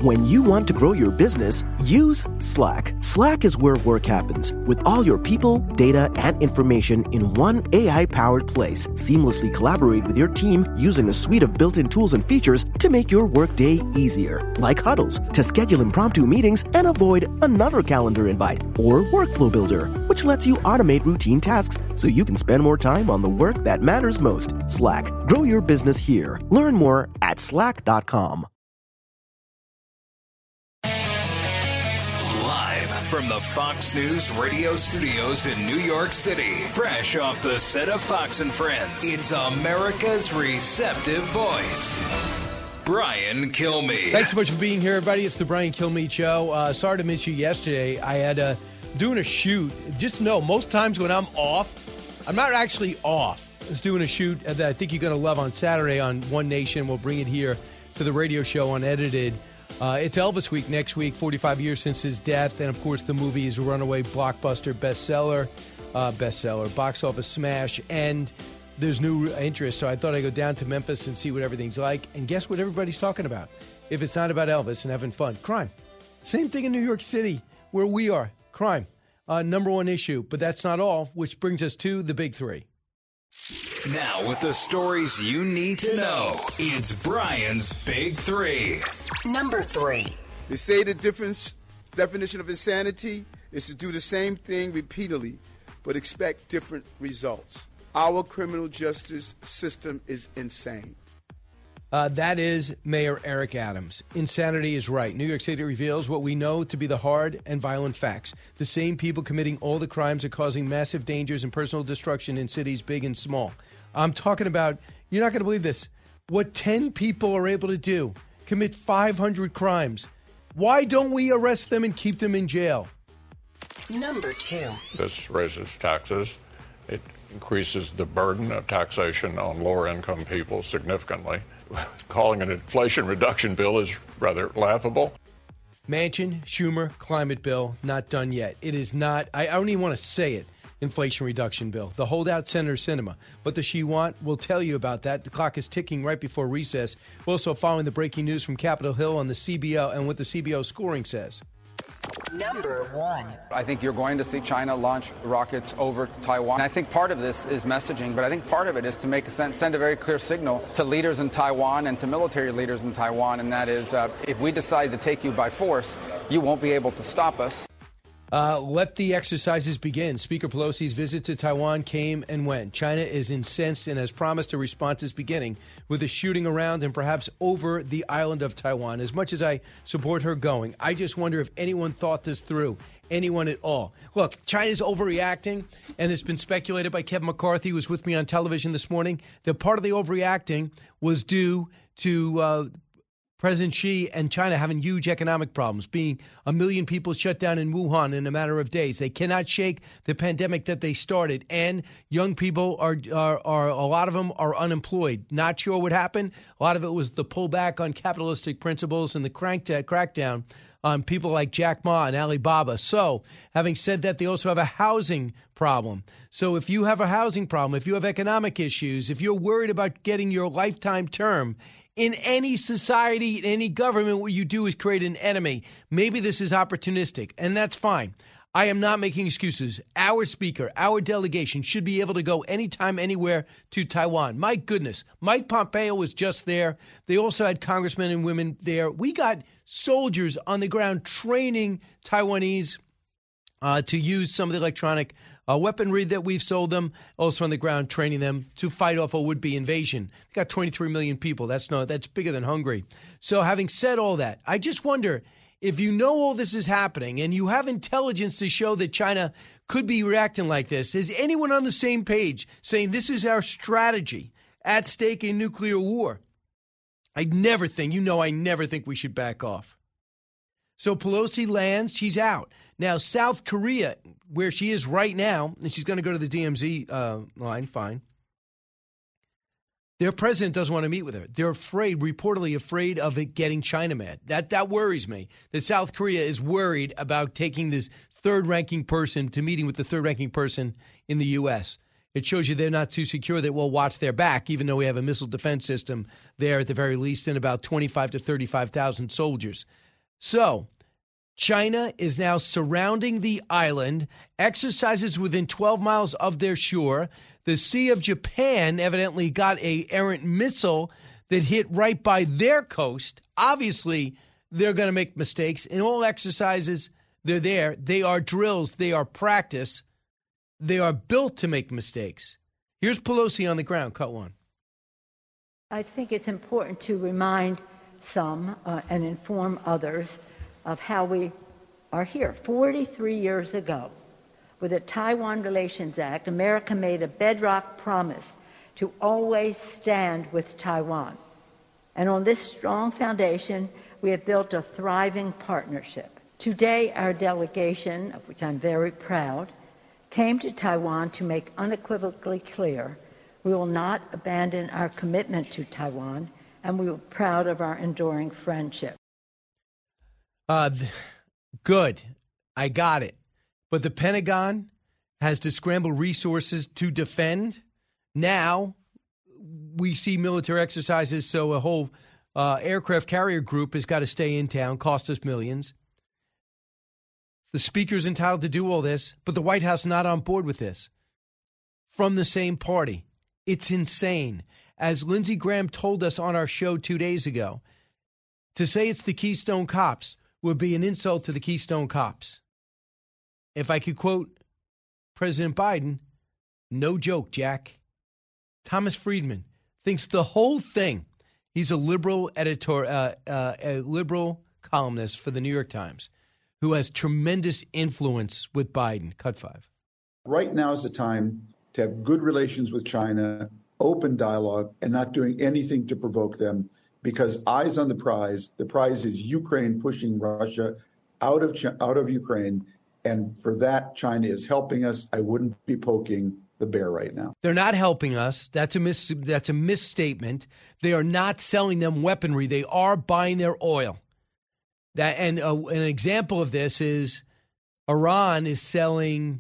When you want to grow your business, use Slack. Slack is where work happens, with all your people, data, and information in one AI-powered place. Seamlessly collaborate with your team using a suite of built-in tools and features to make your workday easier, like Huddles, to schedule impromptu meetings and avoid another calendar invite, or Workflow Builder, which lets you automate routine tasks so you can spend more time on the work that matters most. Slack. Grow your business here. Learn more at slack.com. From the Fox News radio studios in New York City, fresh off the set of Fox and Friends, it's America's receptive voice, Brian Kilmeade. Thanks so much for being here, everybody. It's the Brian Kilmeade Show. Sorry to miss you yesterday. I had doing a shoot. Just know, most times when I'm off, I'm not actually off. I was doing a shoot that I think you're going to love on Saturday on One Nation. We'll bring it here to the radio show unedited. It's Elvis Week next week, 45 years since his death. And, of course, the movie is a runaway blockbuster bestseller, box office smash. And there's new interest. So I thought I'd go down to Memphis and see what everything's like. And guess what everybody's talking about? If it's not about Elvis and having fun, crime. Same thing in New York City where we are. Crime. Number one issue. But that's not all, which brings us to the big three. Now, with the stories you need to know, it's Brian's Big Three. Number 3. They say the definition of insanity is to do the same thing repeatedly, but expect different results. Our criminal justice system is insane. That is Mayor Eric Adams. Insanity is right. New York City reveals what we know to be the hard and violent facts. The same people committing all the crimes are causing massive dangers and personal destruction in cities big and small. I'm talking about, you're not going to believe this, what 10 people are able to do, commit 500 crimes. Why don't we arrest them and keep them in jail? Number 2. This raises taxes. It increases the burden of taxation on lower-income people significantly. Calling an inflation reduction bill is rather laughable. Manchin, Schumer, climate bill, not done yet. It is not, I don't even want to say it, inflation reduction bill. The holdout Senator Sinema. What does she want? We'll tell you about that. The clock is ticking right before recess. We're also following the breaking news from Capitol Hill on the CBO and what the CBO scoring says. Number 1. I think you're going to see China launch rockets over Taiwan. I think part of this is messaging, but I think part of it is to send a very clear signal to leaders in Taiwan and to military leaders in Taiwan, and that is if we decide to take you by force, you won't be able to stop us. Let the exercises begin. Speaker Pelosi's visit to Taiwan came and went. China is incensed and has promised a response is beginning with a shooting around and perhaps over the island of Taiwan. As much as I support her going, I just wonder if anyone thought this through, anyone at all. Look, China's overreacting, and it's been speculated by Kevin McCarthy, who was with me on television this morning, that part of the overreacting was due to President Xi and China having huge economic problems, being 1 million people shut down in Wuhan in a matter of days. They cannot shake the pandemic that they started, and young people are a lot of them are unemployed. Not sure what happened. A lot of it was the pullback on capitalistic principles and the crackdown on people like Jack Ma and Alibaba. So, having said that, they also have a housing problem. So if you have a housing problem, if you have economic issues, if you're worried about getting your lifetime term, in any society, in any government, what you do is create an enemy. Maybe this is opportunistic, and that's fine. I am not making excuses. Our speaker, our delegation should be able to go anytime, anywhere to Taiwan. My goodness, Mike Pompeo was just there. They also had congressmen and women there. We got soldiers on the ground training Taiwanese to use some of the electronic weaponry that we've sold them, also on the ground training them to fight off a would-be invasion. They got 23 million people. That's bigger than Hungary. So having said all that, I just wonder if you know all this is happening and you have intelligence to show that China could be reacting like this, is anyone on the same page saying this is our strategy at stake in nuclear war? I never think we should back off. So Pelosi lands, she's out. Now, South Korea, where she is right now, and she's going to go to the DMZ line, fine. Their president doesn't want to meet with her. They're reportedly afraid of it getting China mad. That worries me, that South Korea is worried about taking this third-ranking person to meeting with the third-ranking person in the U.S. It shows you they're not too secure that we'll watch their back, even though we have a missile defense system there at the very least and about 25 to 35,000 soldiers. So, China is now surrounding the island, exercises within 12 miles of their shore. The Sea of Japan evidently got a errant missile that hit right by their coast. Obviously, they're going to make mistakes. In all exercises, they're there. They are drills. They are practice. They are built to make mistakes. Here's Pelosi on the ground. Cut one. I think it's important to remind some and inform others of how we are here. 43 years ago, with the Taiwan Relations Act, America made a bedrock promise to always stand with Taiwan. And on this strong foundation, we have built a thriving partnership. Today, our delegation, of which I'm very proud, came to Taiwan to make unequivocally clear we will not abandon our commitment to Taiwan, and we are proud of our enduring friendship. Good. I got it. But the Pentagon has to scramble resources to defend. Now we see military exercises, so a whole aircraft carrier group has got to stay in town, cost us millions. The speaker's entitled to do all this, but the White House is not on board with this. From the same party. It's insane. As Lindsey Graham told us on our show 2 days ago, to say it's the Keystone Cops would be an insult to the Keystone Cops. If I could quote President Biden, no joke, Jack. Thomas Friedman thinks the whole thing. He's a liberal editor, a liberal columnist for the New York Times, who has tremendous influence with Biden. Cut five. Right now is the time to have good relations with China, open dialogue, and not doing anything to provoke them, because eyes on the prize. The prize is Ukraine pushing Russia out of Ukraine, and for that, China is helping us. I wouldn't be poking the bear right now. They're not helping us. That's a misstatement. They are not selling them weaponry. They are buying their oil. An example of this is Iran is selling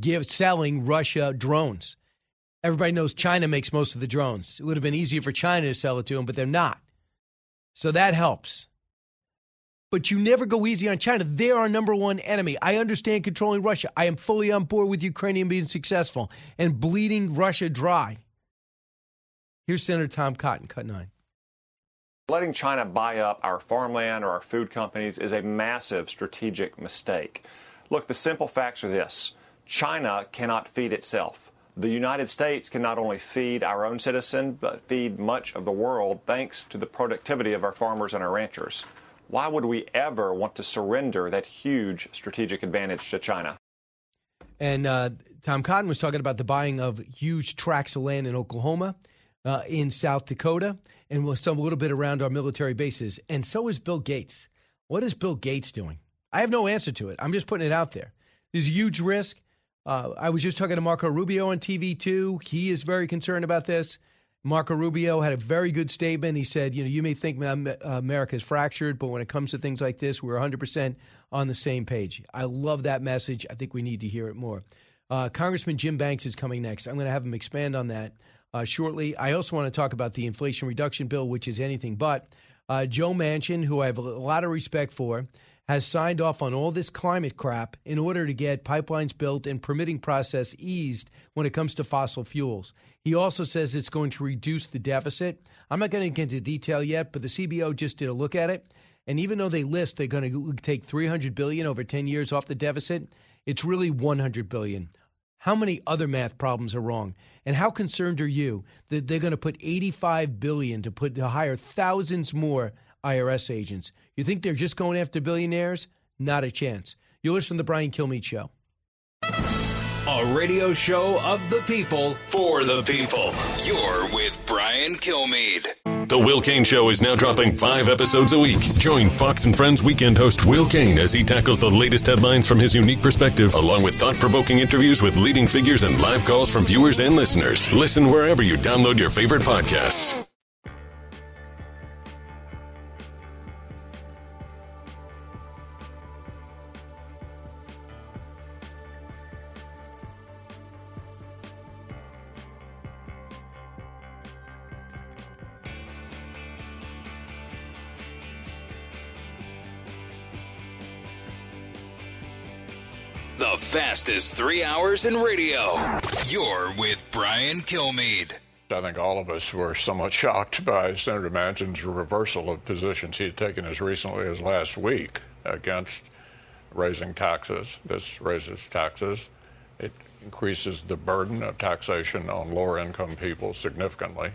Russia drones. Everybody knows China makes most of the drones. It would have been easier for China to sell it to them, but they're not. So that helps. But you never go easy on China. They're our number one enemy. I understand controlling Russia. I am fully on board with Ukraine being successful and bleeding Russia dry. Here's Senator Tom Cotton, cut 9. Letting China buy up our farmland or our food companies is a massive strategic mistake. Look, the simple facts are this. China cannot feed itself. The United States can not only feed our own citizens, but feed much of the world thanks to the productivity of our farmers and our ranchers. Why would we ever want to surrender that huge strategic advantage to China? And Tom Cotton was talking about the buying of huge tracts of land in Oklahoma, in South Dakota, and a little bit around our military bases. And so is Bill Gates. What is Bill Gates doing? I have no answer to it. I'm just putting it out there. There's a huge risk. I was just talking to Marco Rubio on TV, too. He is very concerned about this. Marco Rubio had a very good statement. He said, you may think America is fractured, but when it comes to things like this, we're 100% on the same page. I love that message. I think we need to hear it more. Congressman Jim Banks is coming next. I'm going to have him expand on that shortly. I also want to talk about the Inflation Reduction Bill, which is anything but. Joe Manchin, who I have a lot of respect for, has signed off on all this climate crap in order to get pipelines built and permitting process eased when it comes to fossil fuels. He also says it's going to reduce the deficit. I'm not going to get into detail yet, but the CBO just did a look at it. And even though they list they're going to take $300 billion over 10 years off the deficit, it's really $100 billion. How many other math problems are wrong? And how concerned are you that they're going to put $85 billion to hire thousands more IRS agents? You think they're just going after billionaires? Not a chance. You listen to the Brian Kilmeade Show. A radio show of the people, for the people. You're with Brian Kilmeade. The Will Cain Show is now dropping 5 episodes a week. Join Fox and Friends weekend host Will Cain as he tackles the latest headlines from his unique perspective, along with thought-provoking interviews with leading figures and live calls from viewers and listeners. Listen wherever you download your favorite podcasts. The fastest 3 hours in radio. You're with Brian Kilmeade. I think all of us were somewhat shocked by Senator Manchin's reversal of positions he had taken as recently as last week against raising taxes. This raises taxes. It increases the burden of taxation on lower-income people significantly.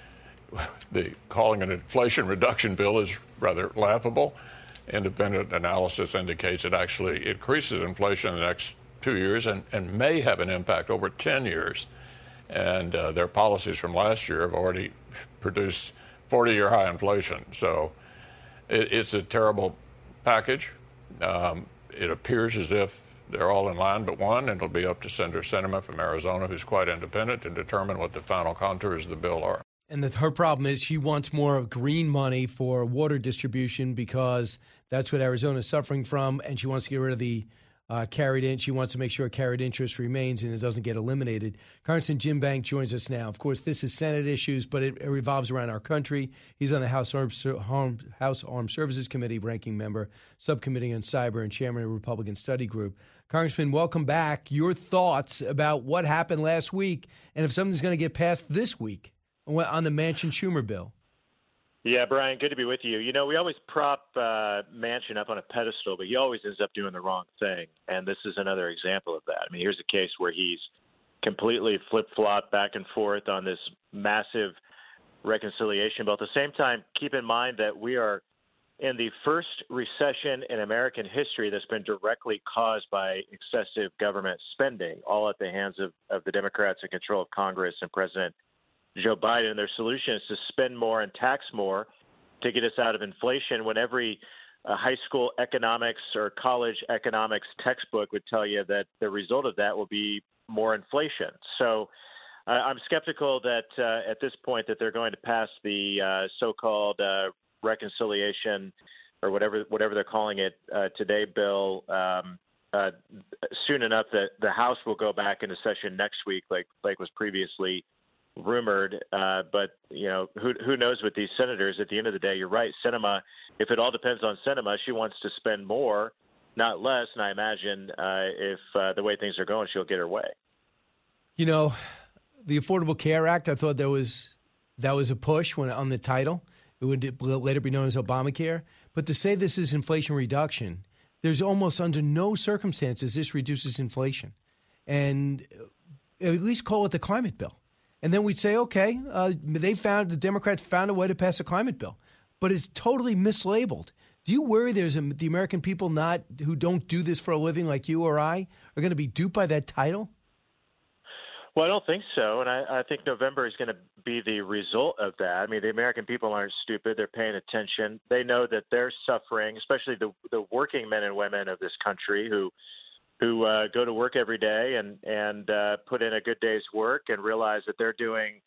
Calling an inflation reduction bill is rather laughable. Independent analysis indicates it actually increases inflation in the next 2 years and may have an impact over 10 years. And their policies from last year have already produced 40-year high inflation. So it's a terrible package. It appears as if they're all in line but one, and it'll be up to Senator Sinema from Arizona, who's quite independent, to determine what the final contours of the bill are. And her problem is she wants more of green money for water distribution because that's what Arizona is suffering from, and she wants to get rid of the carried in. She wants to make sure carried interest remains and it doesn't get eliminated. Congressman Jim Bank joins us now. Of course, this is Senate issues, but it revolves around our country. He's on the House Armed Services Committee, ranking member, subcommittee on cyber, and chairman of the Republican Study Group. Congressman, welcome back. Your thoughts about what happened last week and if something's going to get passed this week on the Manchin-Schumer bill. Yeah, Brian, good to be with you. You know, we always prop Manchin up on a pedestal, but he always ends up doing the wrong thing. And this is another example of that. I mean, here's a case where he's completely flip-flopped back and forth on this massive reconciliation bill. At the same time, keep in mind that we are in the first recession in American history that's been directly caused by excessive government spending, all at the hands of the Democrats in control of Congress and President Joe Biden. Their solution is to spend more and tax more to get us out of inflation, when every high school economics or college economics textbook would tell you that the result of that will be more inflation. So I'm skeptical that at this point that they're going to pass the so-called reconciliation or whatever they're calling it today bill soon enough that the House will go back into session next week like was previously rumored, but you know, who knows with these senators. At the end of the day, you're right. Sinema, if it all depends on Sinema, she wants to spend more, not less. And I imagine if the way things are going, she'll get her way. You know, the Affordable Care Act, I thought that was a push when on the title. It would later be known as Obamacare. But to say this is inflation reduction, there's almost under no circumstances this reduces inflation. And at least call it the climate bill. And then we'd say, okay, the Democrats found a way to pass a climate bill, but it's totally mislabeled. Do you worry the American people who don't do this for a living like you or I are going to be duped by that title? Well, I don't think so. And I think November is going to be the result of that. I mean, the American people aren't stupid. They're paying attention. They know that they're suffering, especially the working men and women of this country who go to work every day and put in a good day's work and realize that they're doing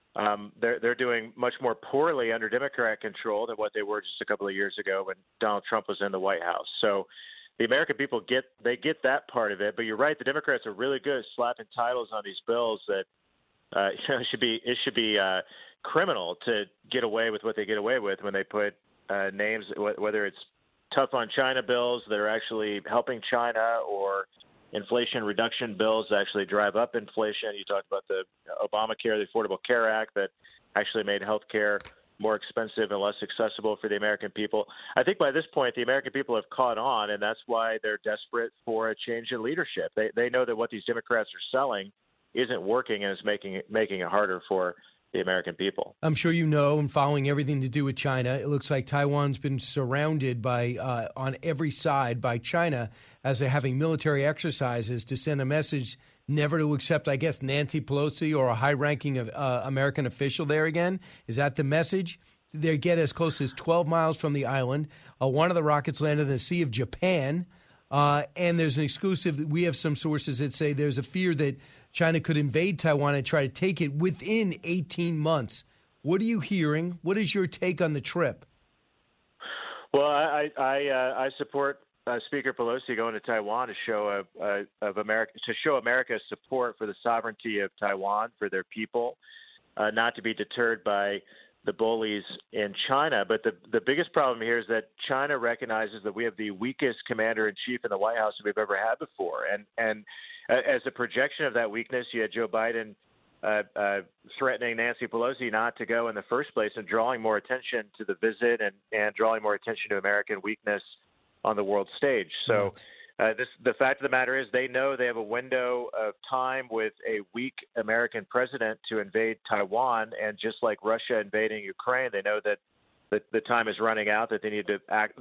much more poorly under Democrat control than what they were just a couple of years ago when Donald Trump was in the White House. So the American people get that part of it. But you're right, the Democrats are really good at slapping titles on these bills that it should be criminal to get away with what they get away with when they put names, whether it's tough on China bills that are actually helping China, or inflation reduction bills that actually drive up inflation. You talked about the Obamacare, the Affordable Care Act that actually made health care more expensive and less accessible for the American people. I think by this point, the American people have caught on, and that's why they're desperate for a change in leadership. They know that what these Democrats are selling isn't working and is making it harder for the American people. I'm sure you know, and following everything to do with China, it looks like Taiwan's been surrounded by on every side by China as they're having military exercises to send a message never to accept, I guess, Nancy Pelosi or a high-ranking American official there again. Is that the message? They get as close as 12 miles from the island. One of the rockets landed in the Sea of Japan, and there's an exclusive. We have some sources that say there's a fear that China could invade Taiwan and try to take it within 18 months. What are you hearing? What is your take on the trip? Well, I support Speaker Pelosi going to Taiwan to show America's support for the sovereignty of Taiwan, for their people, not to be deterred by the bullies in China. But the biggest problem here is that China recognizes that we have the weakest commander-in-chief in the White House that we've ever had before. And as a projection of that weakness, you had Joe Biden threatening Nancy Pelosi not to go in the first place and drawing more attention to the visit and drawing more attention to American weakness on the world stage. So the fact of the matter is they know they have a window of time with a weak American president to invade Taiwan. And just like Russia invading Ukraine, they know that the time is running out, that they need to act,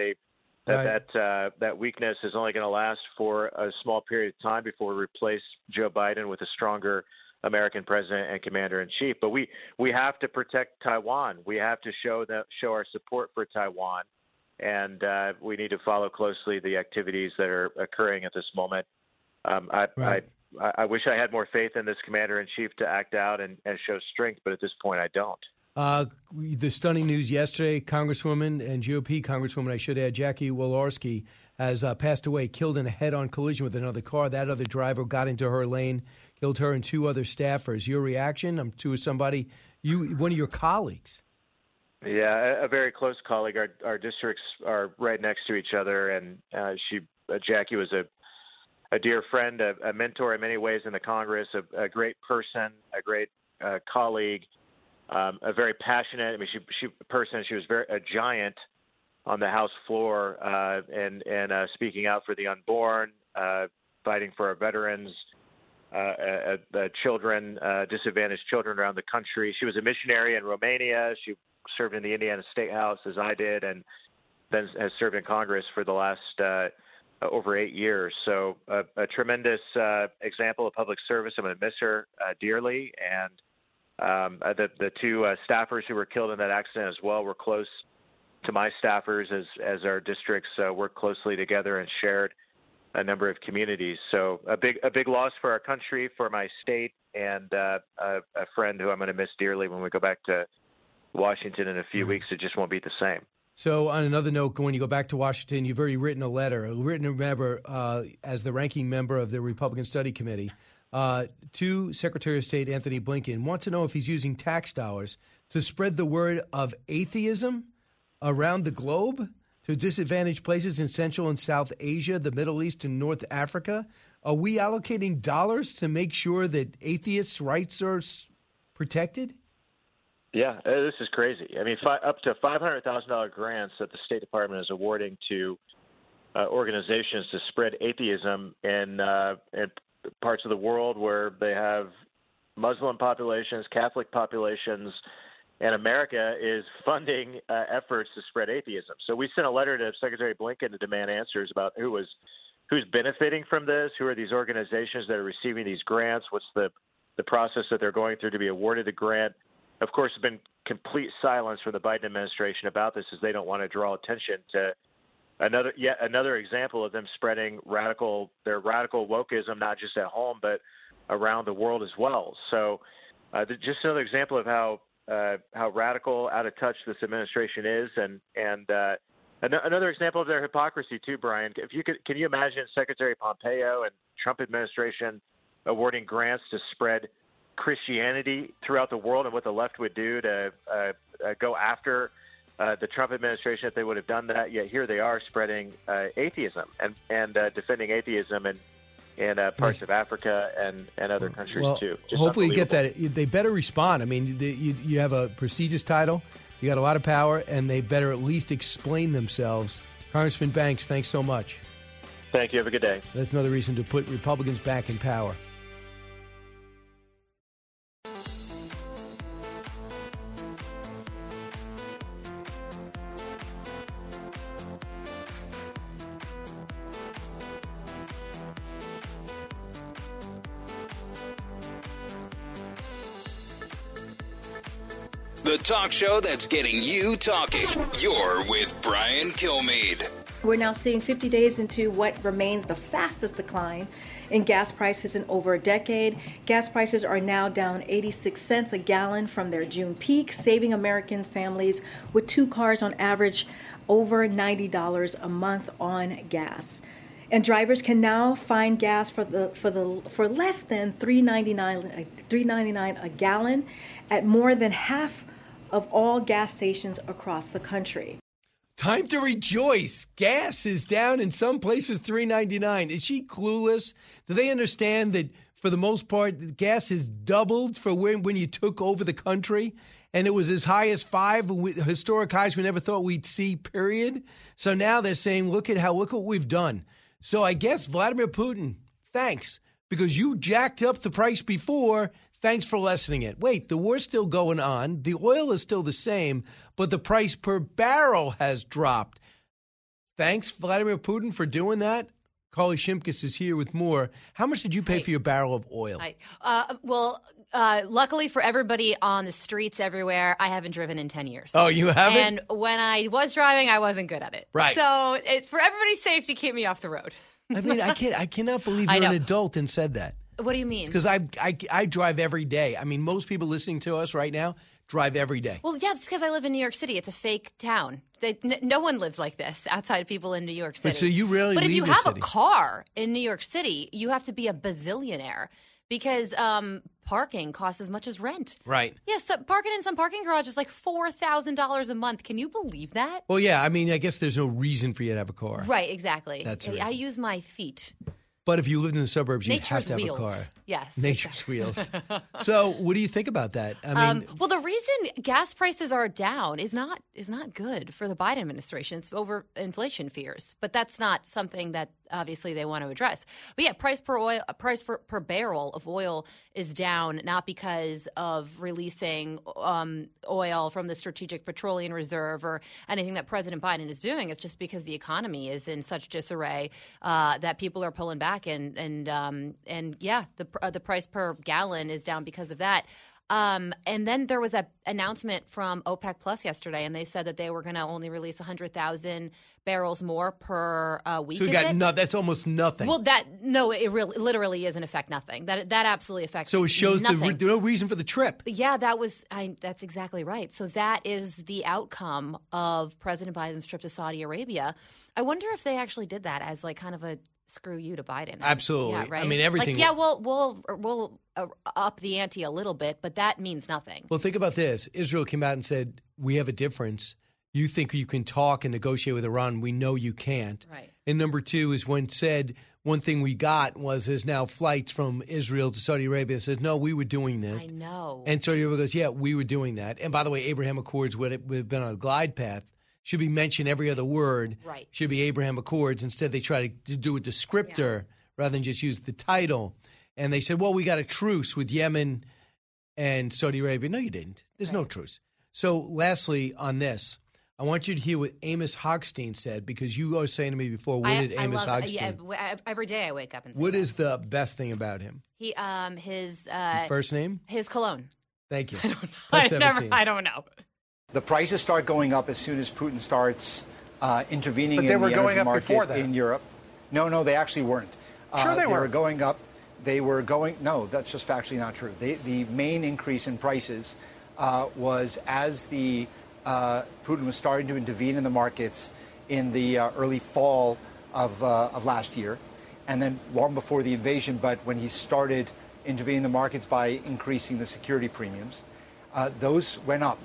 that weakness is only going to last for a small period of time before we replace Joe Biden with a stronger American president and commander-in-chief. But we have to protect Taiwan. We have to show our support for Taiwan. And we need to follow closely the activities that are occurring at this moment. I wish I had more faith in this commander-in-chief to act out and show strength, but at this point I don't. The stunning news yesterday, Congresswoman and GOP Congresswoman, I should add, Jackie Walorski, has passed away, killed in a head-on collision with another car. That other driver got into her lane, killed her and two other staffers. Your reaction to somebody, one of your colleagues? Yeah, a very close colleague. Our districts are right next to each other, and Jackie was a dear friend, a mentor in many ways in the Congress, a great person, a great colleague, a very passionate. I mean, she was a giant on the House floor, and speaking out for the unborn, fighting for our veterans, children, disadvantaged children around the country. She was a missionary in Romania. She served in the Indiana State House, as I did, and then has served in Congress for the last over 8 years. So a tremendous example of public service. I'm going to miss her dearly. And the two staffers who were killed in that accident as well were close to my staffers as our districts worked closely together and shared a number of communities. So a big loss for our country, for my state, and a friend who I'm going to miss dearly when we go back to Washington in a few weeks. It just won't be the same. So on another note, when you go back to Washington, you've already written a letter, as the ranking member of the Republican Study Committee, to Secretary of State Anthony Blinken. Wants to know if he's using tax dollars to spread the word of atheism around the globe to disadvantaged places in Central and South Asia, the Middle East, and North Africa. Are we allocating dollars to make sure that atheists' rights are protected? Yeah, this is crazy. I mean, up to $500,000 grants that the State Department is awarding to organizations to spread atheism in parts of the world where they have Muslim populations, Catholic populations, and America is funding efforts to spread atheism. So we sent a letter to Secretary Blinken to demand answers about who's benefiting from this, who are these organizations that are receiving these grants, what's the process that they're going through to be awarded the grant. Of course, there's been complete silence from the Biden administration about this, as they don't want to draw attention to yet another example of them spreading their radical wokeism, not just at home but around the world as well. So, just another example of how radical, out of touch this administration is, and another example of their hypocrisy too, Brian. Can you imagine Secretary Pompeo and Trump administration awarding grants to spread Christianity throughout the world, and what the left would do to go after the Trump administration if they would have done that? Yet here they are spreading atheism and defending atheism in parts of Africa and other countries too. Just hopefully you get that. They better respond. I mean, you have a prestigious title, you got a lot of power, and they better at least explain themselves. Congressman Banks, thanks so much. Thank you. Have a good day. That's another reason to put Republicans back in power. The talk show that's getting you talking. You're with Brian Kilmeade. We're now seeing 50 days into what remains the fastest decline in gas prices in over a decade. Gas prices are now down 86 cents a gallon from their June peak, saving American families with 2 cars on average over $90 a month on gas. And drivers can now find gas for less than $3.99 a gallon at more than half of all gas stations across the country. Time to rejoice. Gas is down in some places $3.99. Is she clueless? Do they understand that for the most part, gas has doubled for when you took over the country? And it was as high as 5 historic highs we never thought we'd see, period. So now they're saying, look what we've done. So I guess Vladimir Putin, thanks, because you jacked up the price before. Thanks for lessening it. Wait, the war's still going on. The oil is still the same, but the price per barrel has dropped. Thanks, Vladimir Putin, for doing that. Carly Shimkus is here with more. How much did you pay for your barrel of oil? Luckily for everybody on the streets everywhere, I haven't driven in 10 years. Oh, you haven't? And when I was driving, I wasn't good at it. Right. So it's for everybody's safety, keep me off the road. I mean, I cannot believe you're an adult and said that. What do you mean? Because I drive every day. I mean, most people listening to us right now drive every day. Well, yeah, it's because I live in New York City. It's a fake town. No one lives like this outside of people in New York City. But so you rarely But if leave you the have city. a car in New York City, you have to be a bazillionaire because parking costs as much as rent. Right. Yes, so parking in some parking garage is like $4,000 a month. Can you believe that? Well, yeah. I mean, I guess there's no reason for you to have a car. Right, exactly. That's the I reason. use my feet. But if you lived in the suburbs, you'd have Nature's to have wheels. a car. Yes. Nature's wheels. So what do you think about that? I mean, well, the reason gas prices are down is not good for the Biden administration. It's over inflation fears, but that's not something that obviously they want to address. But yeah, price per barrel of oil is down, not because of releasing oil from the Strategic Petroleum Reserve or anything that President Biden is doing. It's just because the economy is in such disarray that people are pulling back, and yeah, the price per gallon is down because of that. And then there was that announcement from OPEC Plus yesterday, and they said that they were going to only release 100,000 barrels more per week. so we got that's almost nothing. Well, it really literally is in effect nothing. That absolutely affects. So it shows nothing. no reason for the trip. Yeah, that's exactly right. So that is the outcome of President Biden's trip to Saudi Arabia. I wonder if they actually did that as like kind of a screw you to Biden. Absolutely. Yeah, right? I mean, everything. Like, yeah, we'll up the ante a little bit, but that means nothing. Well, think about this. Israel came out and said, we have a difference. You think you can talk and negotiate with Iran. We know you can't. Right. And number two is when said one thing we got was there's now flights from Israel to Saudi Arabia that says, no, we were doing that. I know. And Saudi Arabia goes, yeah, we were doing that. And by the way, Abraham Accords would have been on a glide path. Should be mentioned every other word. Right. Should be Abraham Accords. Instead, they try to do a descriptor rather than just use the title. And they said, well, we got a truce with Yemen and Saudi Arabia. No, you didn't. There's no truce. So lastly on this, I want you to hear what Amos Hochstein said, because you were saying to me before, what did Amos Hochstein? Yeah, every day I wake up and say What that. is the best thing about him? He his First name? His cologne. Thank you. I don't know. The prices start going up as soon as Putin starts intervening But in they the were going energy up market before that. in Europe. No, they actually weren't. Sure they were. were. They were going up. They were going. No, that's just factually not true. The main increase in prices was as Putin was starting to intervene in the markets in the early fall of last year, and then long before the invasion. But when he started intervening in the markets by increasing the security premiums, those went up.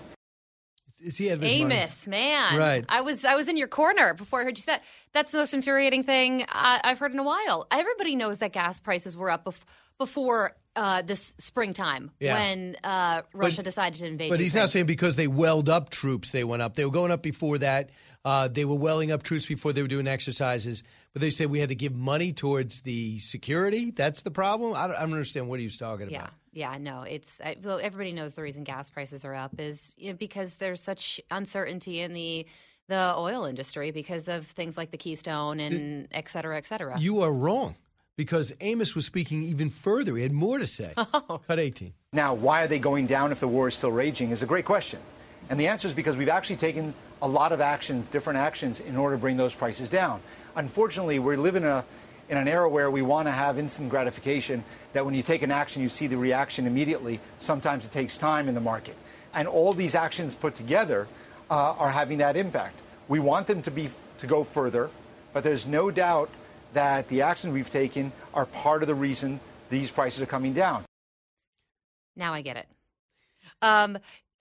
Is he out of his Amos, man. Right. I was in your corner before I heard you say that. That's the most infuriating thing I've heard in a while. Everybody knows that gas prices were up before this springtime when Russia decided to invade But he's Ukraine. not saying because they welled up troops, they went up. They were going up before that. They were welling up troops before they were doing exercises. But they said we had to give money towards the security. That's the problem? I don't understand what he was talking about. Yeah, no, well, everybody knows the reason gas prices are up is because there's such uncertainty in the oil industry because of things like the Keystone and et cetera, et cetera. You are wrong, because Amos was speaking even further. He had more to say. Cut 18. Now, why are they going down if the war is still raging is a great question. And the answer is because we've actually taken a lot of actions, different actions, in order to bring those prices down. Unfortunately, we live in an era where we want to have instant gratification, that when you take an action, you see the reaction immediately. Sometimes it takes time in the market. And all these actions put together are having that impact. We want them to go further, but there's no doubt that the actions we've taken are part of the reason these prices are coming down. Now I get it.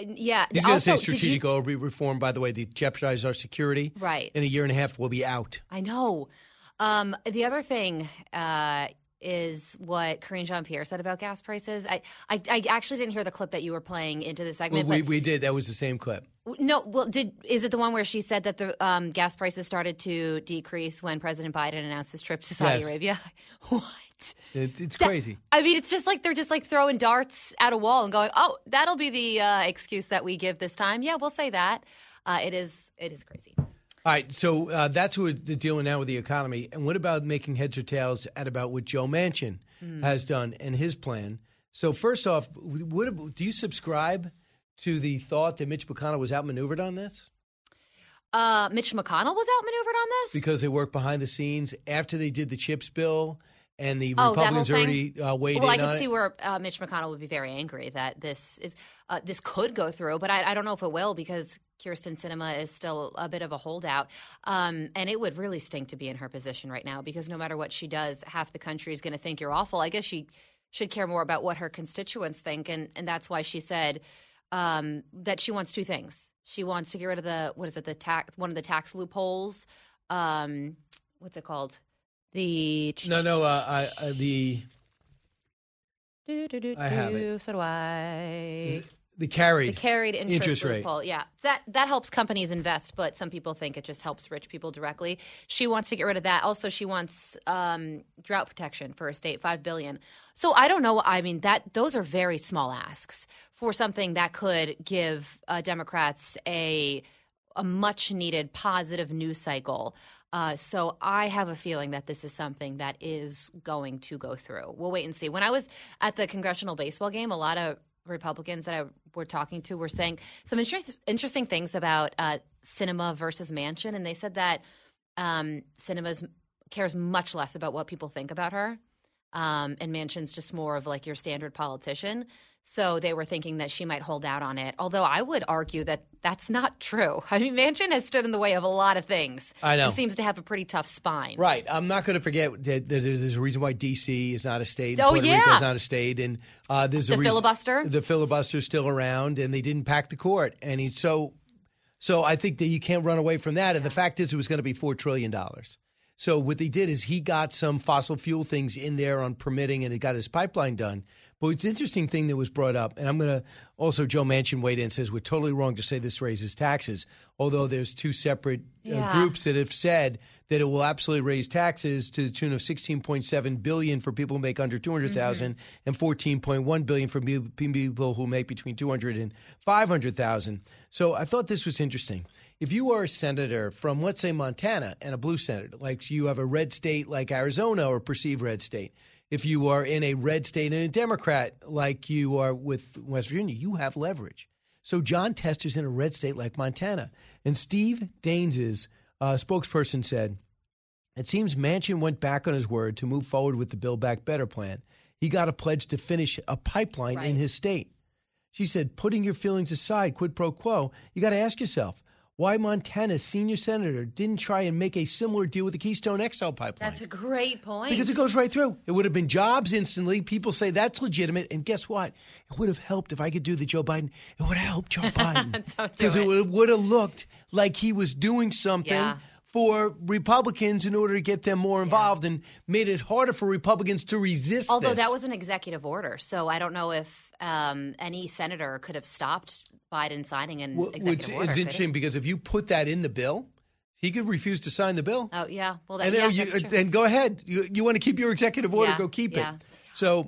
Yeah. He's going to say Also, strategic oil reform, by the way, to jeopardize our security. Right. In a year and a half, we'll be out. I know. The other thing is what Karine Jean-Pierre said about gas prices. I actually didn't hear the clip that you were playing into the segment. Well, we did. That was the same clip. No, well, is it the one where she said that the gas prices started to decrease when President Biden announced his trip to Saudi Arabia? What? It's crazy. I mean, it's just like they're just like throwing darts at a wall and going, "Oh, that'll be the excuse that we give this time." Yeah, we'll say that. It is crazy. All right, so that's what we're dealing now with the economy. And what about making heads or tails at about what Joe Manchin has done and his plan? So first off, do you subscribe to the thought that Mitch McConnell was outmaneuvered on this? Mitch McConnell was outmaneuvered on this? Because they worked behind the scenes after they did the CHIPS bill and the Republicans already weighed in on it. Well, I can see where Mitch McConnell would be very angry that this could go through, but I don't know if it will because Kyrsten Sinema is still a bit of a holdout. And it would really stink to be in her position right now because no matter what she does, half the country is going to think you're awful. I guess she should care more about what her constituents think, and that's why she said that she wants two things. She wants to get rid of one of the tax loopholes. What's it called? I have it. So do I. The carried interest loophole. Rate. Yeah, that helps companies invest, but some people think it just helps rich people directly. She wants to get rid of that. Also, she wants drought protection for her state, $5 billion. So I don't know. I mean, those are very small asks for something that could give Democrats a much needed positive news cycle. So I have a feeling that this is something that is going to go through. We'll wait and see. When I was at the congressional baseball game, a lot of Republicans that I were talking to were saying some interesting things about Sinema versus Manchin, and they said that Sinema cares much less about what people think about her, and Manchin's just more of like your standard politician. So they were thinking that she might hold out on it, although I would argue that that's not true. I mean, Manchin has stood in the way of a lot of things. I know. He seems to have a pretty tough spine. Right. I'm not going to forget that there's a reason why D.C. is not a state. Oh, Puerto yeah. Rico is not a state. And there's a reason. Filibuster? The filibuster's still around, and they didn't pack the court. And he's so I think that you can't run away from that. And the fact is it was going to be $4 trillion. So what they did is he got some fossil fuel things in there on permitting, and he got his pipeline done. But it's an interesting thing that was brought up, and I'm going to also, Joe Manchin weighed in and says we're totally wrong to say this raises taxes, although there's two separate groups that have said that it will absolutely raise taxes to the tune of $16.7 billion for people who make under $200,000 and $14.1 billion for people who make between $200,000 and $500,000. So I thought this was interesting. If you are a senator from, let's say, Montana and a blue senator, like you have a red state like Arizona or perceived red state, if you are in a red state and a Democrat like you are with West Virginia, you have leverage. So John Tester's in a red state like Montana. And Steve Daines's spokesperson said, it seems Manchin went back on his word to move forward with the Build Back Better plan. He got a pledge to finish a pipeline in his state. She said, putting your feelings aside, quid pro quo, you got to ask yourself, why Montana's senior senator didn't try and make a similar deal with the Keystone XL pipeline. That's a great point. Because it goes right through. It would have been jobs instantly. People say that's legitimate. And guess what? It would have helped if I could do the Joe Biden. It would have helped Joe Biden. Because it would have looked like he was doing something for Republicans in order to get them more involved and made it harder for Republicans to resist Although this. that was an executive order. So I don't know if any senator could have stopped Biden signing an executive order. It's interesting because if you put that in the bill, he could refuse to sign the bill. Oh, yeah. Well, and go ahead. You want to keep your executive order, go keep it. So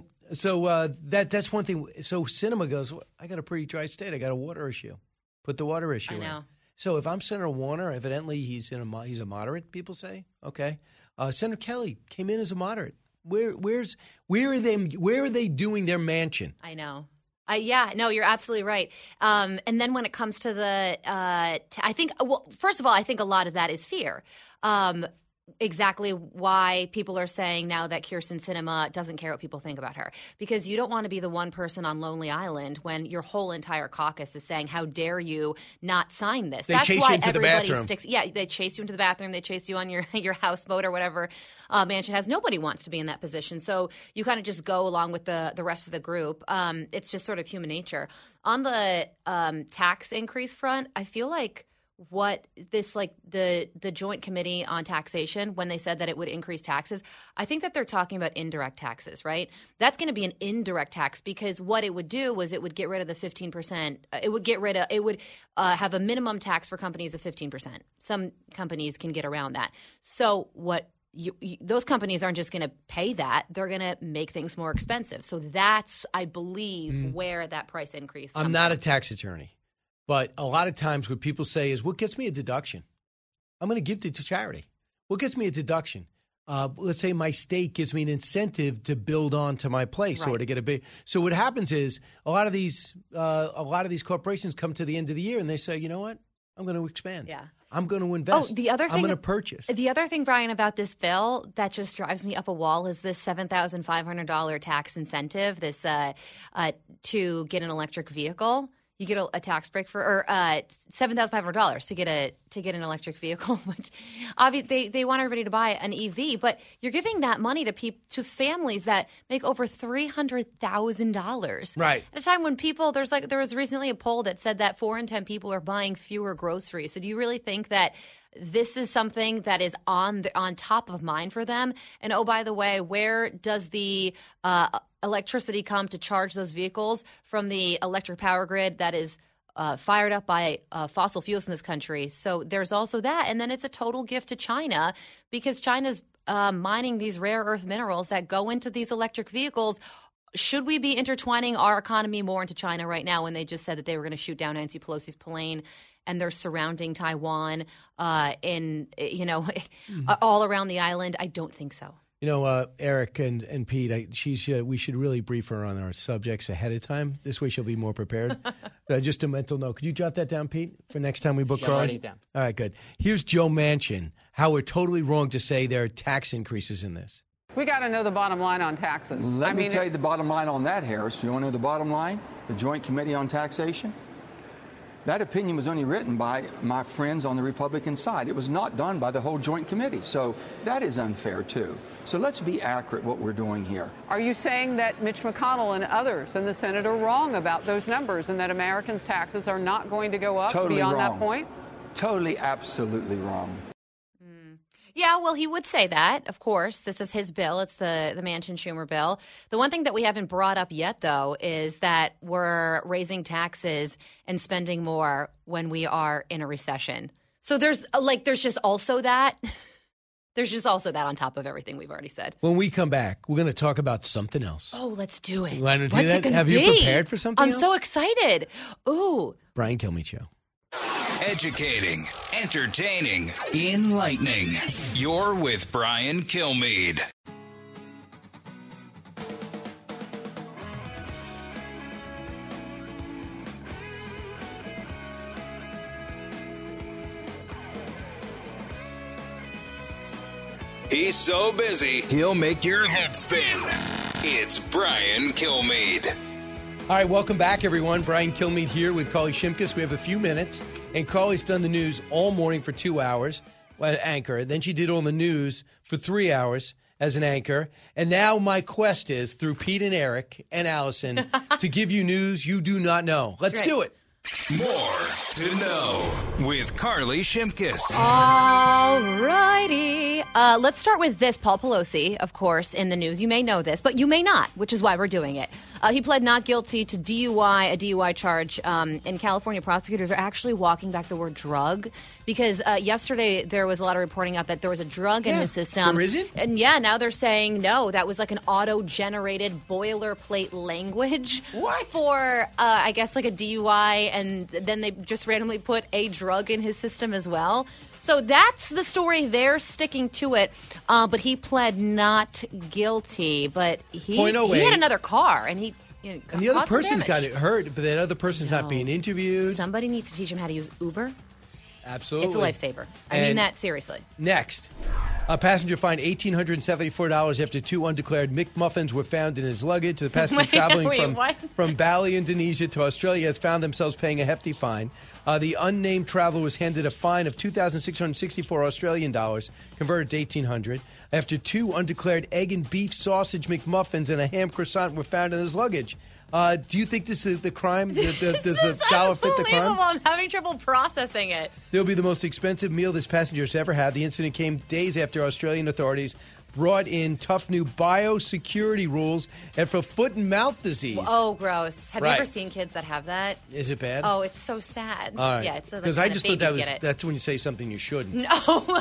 that's one thing. So Sinema goes, well, I got a pretty dry state. I got a water issue. Put the water issue in. I know. So if I'm Senator Warner, evidently he's a moderate, people say. Okay. Senator Kelly came in as a moderate. Where are they doing their Manchin? I know. No, you're absolutely right. And then when it comes to the, I think, well, first of all, I think a lot of that is fear. exactly why people are saying now that Kyrsten Sinema doesn't care what people think about her. Because you don't want to be the one person on Lonely Island when your whole entire caucus is saying, how dare you not sign this? They chase you into the bathroom. Yeah, they chase you into the bathroom. They chase you on your houseboat or whatever Manchin has. Nobody wants to be in that position. So you kind of just go along with the rest of the group. It's just sort of human nature. On the tax increase front, I feel like what this, like the Joint Committee on Taxation, when they said that it would increase taxes, I think that they're talking about indirect taxes, right? That's going to be an indirect tax because what it would do was it would get rid of the 15%. It would have a minimum tax for companies of 15%. Some companies can get around that. So what those companies aren't just going to pay that. They're going to make things more expensive. So that's, I believe, where that price increase comes I'm not from. a tax attorney. But a lot of times what people say is, what gets me a deduction? I'm going to give it to charity. What gets me a deduction? Let's say my state gives me an incentive to build on to my place or to get a big. So what happens is a lot of these corporations come to the end of the year and they say, you know what? I'm going to expand. Yeah. I'm going to invest. Oh, the other thing, I'm going to purchase. The other thing, Brian, about this bill that just drives me up a wall is this $7,500 tax incentive. This to get an electric vehicle. You get a tax break for $7,500 to get an electric vehicle, which obviously they want everybody to buy an EV. But you're giving that money to families that make over $300,000. Right. At a time when people there was recently a poll that said that 4 in 10 people are buying fewer groceries. So do you really think that this is something that is on top of mind for them? And oh, by the way, where does the electricity come to charge those vehicles? From the electric power grid that is fired up by fossil fuels in this country. So there's also that. And then it's a total gift to China because China's mining these rare earth minerals that go into these electric vehicles. Should we be intertwining our economy more into China right now when they just said that they were going to shoot down Nancy Pelosi's plane? And they're surrounding Taiwan all around the island? I don't think so. You know, Eric and Pete, we should really brief her on our subjects ahead of time. This way she'll be more prepared. Just a mental note. Could you jot that down, Pete, for next time we book her on? I'm writing it down. All right, good. Here's Joe Manchin, how we're totally wrong to say there are tax increases in this. We got to know the bottom line on taxes. Let me tell you the bottom line on that, Harris. You want to know the bottom line? The Joint Committee on Taxation? That opinion was only written by my friends on the Republican side. It was not done by the whole Joint Committee. So that is unfair, too. So let's be accurate what we're doing here. Are you saying that Mitch McConnell and others in the Senate are wrong about those numbers and that Americans' taxes are not going to go up beyond that point? Totally, absolutely wrong. Yeah, well, he would say that, of course. This is his bill. It's the Manchin-Schumer bill. The one thing that we haven't brought up yet, though, is that we're raising taxes and spending more when we are in a recession. So there's just also that. There's just also that on top of everything we've already said. When we come back, we're going to talk about something else. Oh, let's do it. You want to do What's that? it Have be? you prepared for something else? I'm so excited. Ooh. Brian Kilmeade Show. Educating, entertaining, enlightening. You're with Brian Kilmeade. He's so busy, he'll make your head spin. It's Brian Kilmeade. All right, welcome back, everyone. Brian Kilmeade here with Carly Shimkus. We have a few minutes, and Carly's done the news all morning for 2 hours as anchor. Then she did all the news for 3 hours as an anchor. And now my quest is, through Pete and Eric and Allison, to give you news you do not know. Let's do it. More to know with Carly Shimkus. All righty. Let's start with this. Paul Pelosi, of course, in the news. You may know this, but you may not, which is why we're doing it. He pled not guilty to DUI, a DUI charge. And California prosecutors are actually walking back the word drug because yesterday there was a lot of reporting out that there was a drug in his system. There isn't? And now they're saying no, that was like an auto-generated boilerplate language for, I guess, like a DUI. And then they just randomly put a drug in his system as well. So that's the story. They're sticking to it. But he pled not guilty. But he had another car, and and the other person's got it hurt, but that other person's not being interviewed. Somebody needs to teach him how to use Uber. Absolutely. It's a lifesaver. I mean that seriously. Next, A passenger fined $1,874 after 2 undeclared McMuffins were found in his luggage. The passenger traveling from Bali, Indonesia to Australia has found themselves paying a hefty fine. The unnamed traveler was handed a fine of 2,664 Australian dollars, converted to 1,800, after 2 undeclared egg and beef sausage McMuffins and a ham croissant were found in his luggage. Do you think this is the crime? Does the dollar fit the crime? I'm having trouble processing it. It'll be the most expensive meal this passenger has ever had. The incident came days after Australian authorities brought in tough new biosecurity rules and for foot and mouth disease. Oh, gross. Have you ever seen kids that have that? Is it bad? Oh, it's so sad. All right. Yeah, it's because I just thought that's when you say something you shouldn't. No.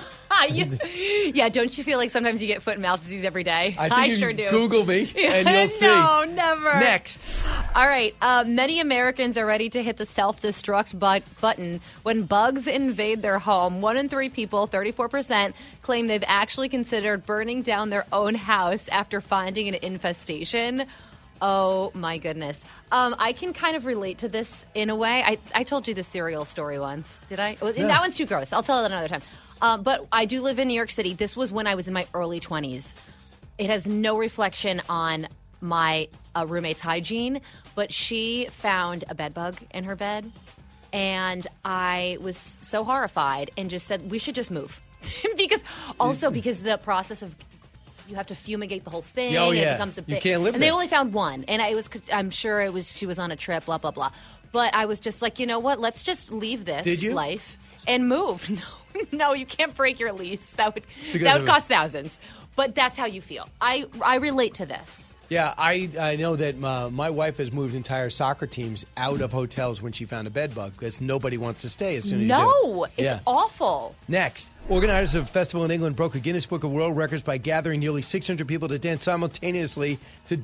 Yeah, don't you feel like sometimes you get foot and mouth disease every day? I sure do. Google me and you'll see. No, never. Next. All right. Many Americans are ready to hit the self-destruct button when bugs invade their home. 1 in 3 people, 34%, claim they've actually considered burning down their own house after finding an infestation. Oh, my goodness. I can kind of relate to this in a way. I told you the cereal story once. Did I? Yeah. That one's too gross. I'll tell it another time. But I do live in New York City. This was when I was in my early 20s. It has no reflection on my roommate's hygiene, but she found a bed bug in her bed, and I was so horrified and just said, we should just move. because the process of you have to fumigate the whole thing. Oh, yeah. It becomes a bit, you can't live and there. they only found one, and I'm sure she was on a trip, blah, blah, blah. But I was just like, you know what? Let's just leave this life and move. No, you can't break your lease. That would cost thousands. But that's how you feel. I relate to this. Yeah, I know that my wife has moved entire soccer teams out of hotels when she found a bed bug because nobody wants to stay as soon as you do. No, it's awful. Next, organizers of a festival in England broke a Guinness Book of World Records by gathering nearly 600 people to dance simultaneously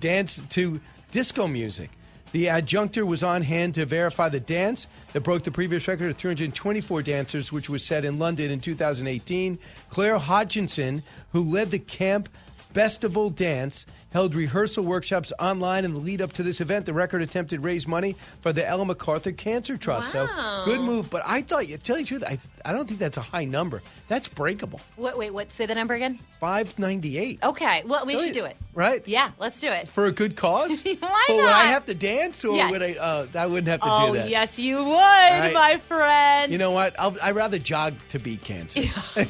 to disco music. The adjunctor was on hand to verify the dance that broke the previous record of 324 dancers, which was set in London in 2018. Claire Hodgkinson, who led the Camp Festival Dance, held rehearsal workshops online in the lead up to this event. The record attempted to raise money for the Ellen MacArthur Cancer Trust. Wow. So good move. But I thought, to tell you the truth, I don't think that's a high number. That's breakable. What? Say the number again. 598. Okay. Well, we should do it. Right? Yeah, let's do it. For a good cause? Why But not? would I have to dance, or Yeah. would I wouldn't have to do that. Oh, yes, you would, my friend. You know what? I'd rather jog to beat cancer.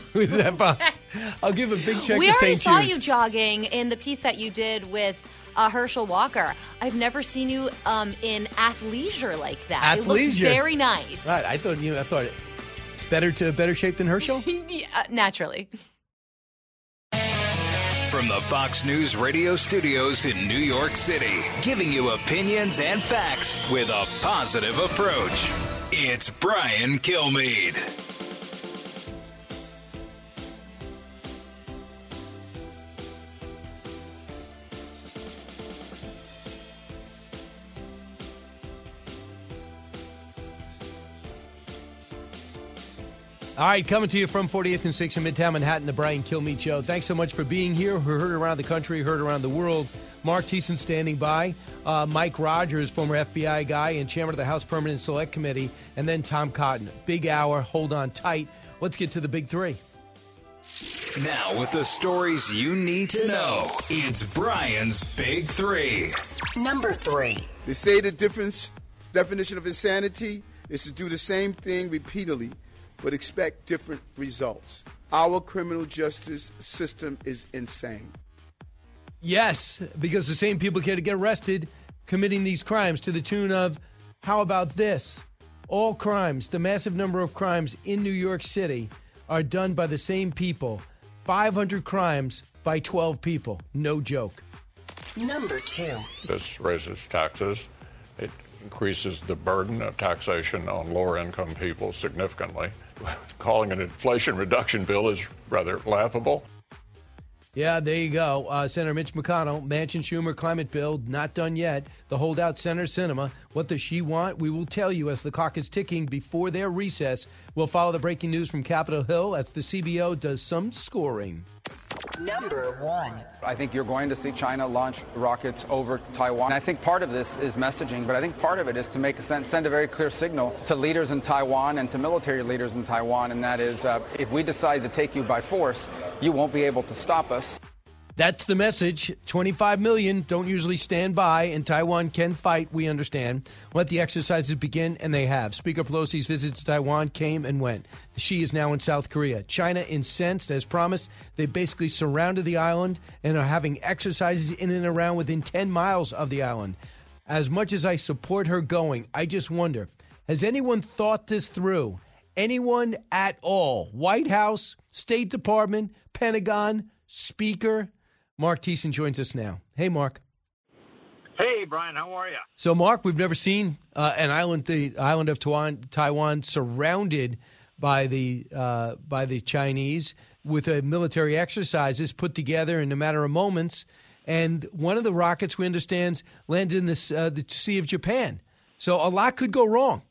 I'll give a big check We to already St. saw Jude's. you jogging in the piece that you did with Herschel Walker. I've never seen you in athleisure like that. It looked Athleisure. very nice. Right. I thought better shape than Herschel? Naturally. From the Fox News radio studios in New York City, giving you opinions and facts with a positive approach. It's Brian Kilmeade. All right, coming to you from 48th and 6th in Midtown Manhattan, the Brian Kilmeade Show. Thanks so much for being here. We heard around the country, heard around the world. Mark Thiessen standing by. Mike Rogers, former FBI guy and chairman of the House Permanent Select Committee. And then Tom Cotton. Big hour. Hold on tight. Let's get to the big three. Now with the stories you need to know, it's Brian's Big Three. Number 3. They say the definition of insanity is to do the same thing repeatedly but expect different results. Our criminal justice system is insane. Yes, because the same people get arrested committing these crimes to the tune of, how about this? All crimes, the massive number of crimes in New York City are done by the same people. 500 crimes by 12 people. No joke. Number 2. This raises taxes. It increases the burden of taxation on lower-income people significantly. Calling an inflation reduction bill is rather laughable. Yeah, there you go. Senator Mitch McConnell, Manchin, Schumer, climate bill, not done yet. The holdout Senator Sinema. What does she want? We will tell you as the clock is ticking before their recess. We'll follow the breaking news from Capitol Hill as the CBO does some scoring. Number 1. I think you're going to see China launch rockets over Taiwan. And I think part of this is messaging, but I think part of it is to send a very clear signal to leaders in Taiwan and to military leaders in Taiwan, and that is if we decide to take you by force, you won't be able to stop us. That's the message. 25 million don't usually stand by, and Taiwan can fight, we understand. Let the exercises begin, and they have. Speaker Pelosi's visit to Taiwan came and went. She is now in South Korea. China, incensed, as promised, they basically surrounded the island and are having exercises in and around within 10 miles of the island. As much as I support her going, I just wonder, has anyone thought this through? Anyone at all? White House, State Department, Pentagon, Speaker? Mark Thiessen joins us now. Hey, Mark. Hey, Brian. How are you? So, Mark, we've never seen an island, the island of Taiwan, surrounded by the Chinese with military exercises put together in a matter of moments. And one of the rockets, we understand, landed in the Sea of Japan. So a lot could go wrong.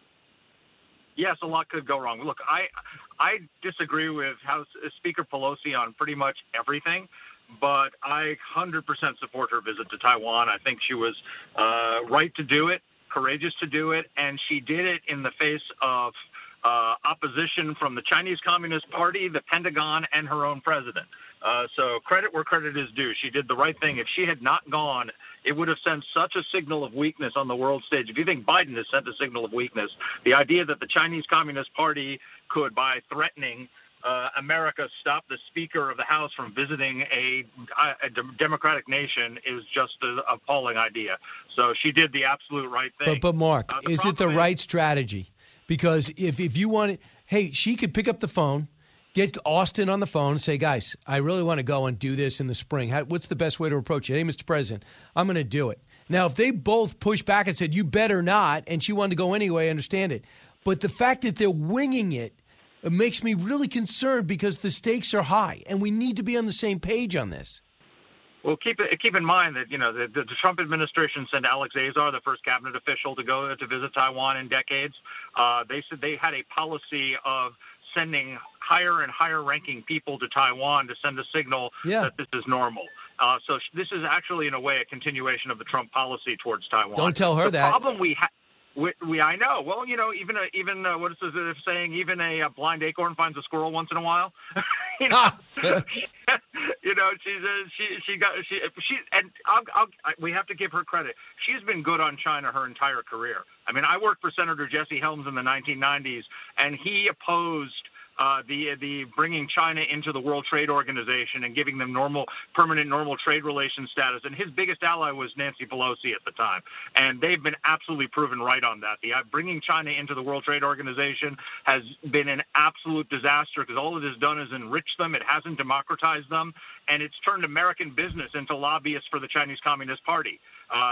Yes, a lot could go wrong. Look, I disagree with House Speaker Pelosi on pretty much everything, but I 100% support her visit to Taiwan. I think she was right to do it, courageous to do it, and she did it in the face of opposition from the Chinese Communist Party, the Pentagon, and her own president. So credit where credit is due. She did the right thing. If she had not gone, it would have sent such a signal of weakness on the world stage. If you think Biden has sent a signal of weakness, the idea that the Chinese Communist Party could, by threatening America, stop the Speaker of the House from visiting a democratic nation is just an appalling idea. So she did the absolute right thing. But Mark, is it the right strategy? Because if you want it, hey, she could pick up the phone, get Austin on the phone and say, guys, I really want to go and do this in the spring. What's the best way to approach it? Hey, Mr. President, I'm going to do it. Now, if they both push back and said, you better not, and she wanted to go anyway, I understand it. But the fact that they're winging it makes me really concerned because the stakes are high, and we need to be on the same page on this. Well, keep in mind that, the Trump administration sent Alex Azar, the first cabinet official, to go to visit Taiwan in decades. They said they had a policy of sending higher and higher ranking people to Taiwan to send a signal that this is normal. So this is actually, in a way, a continuation of the Trump policy towards Taiwan. Don't tell her that. The problem we have. I know. Well, even what is the saying? Even a blind acorn finds a squirrel once in a while. We have to give her credit. She's been good on China her entire career. I mean, I worked for Senator Jesse Helms in the 1990s, and he opposed the bringing China into the World Trade Organization and giving them permanent normal trade relations status. And his biggest ally was Nancy Pelosi at the time. And they've been absolutely proven right on that. Bringing China into the World Trade Organization has been an absolute disaster because all it has done is enrich them. It hasn't democratized them. And it's turned American business into lobbyists for the Chinese Communist Party.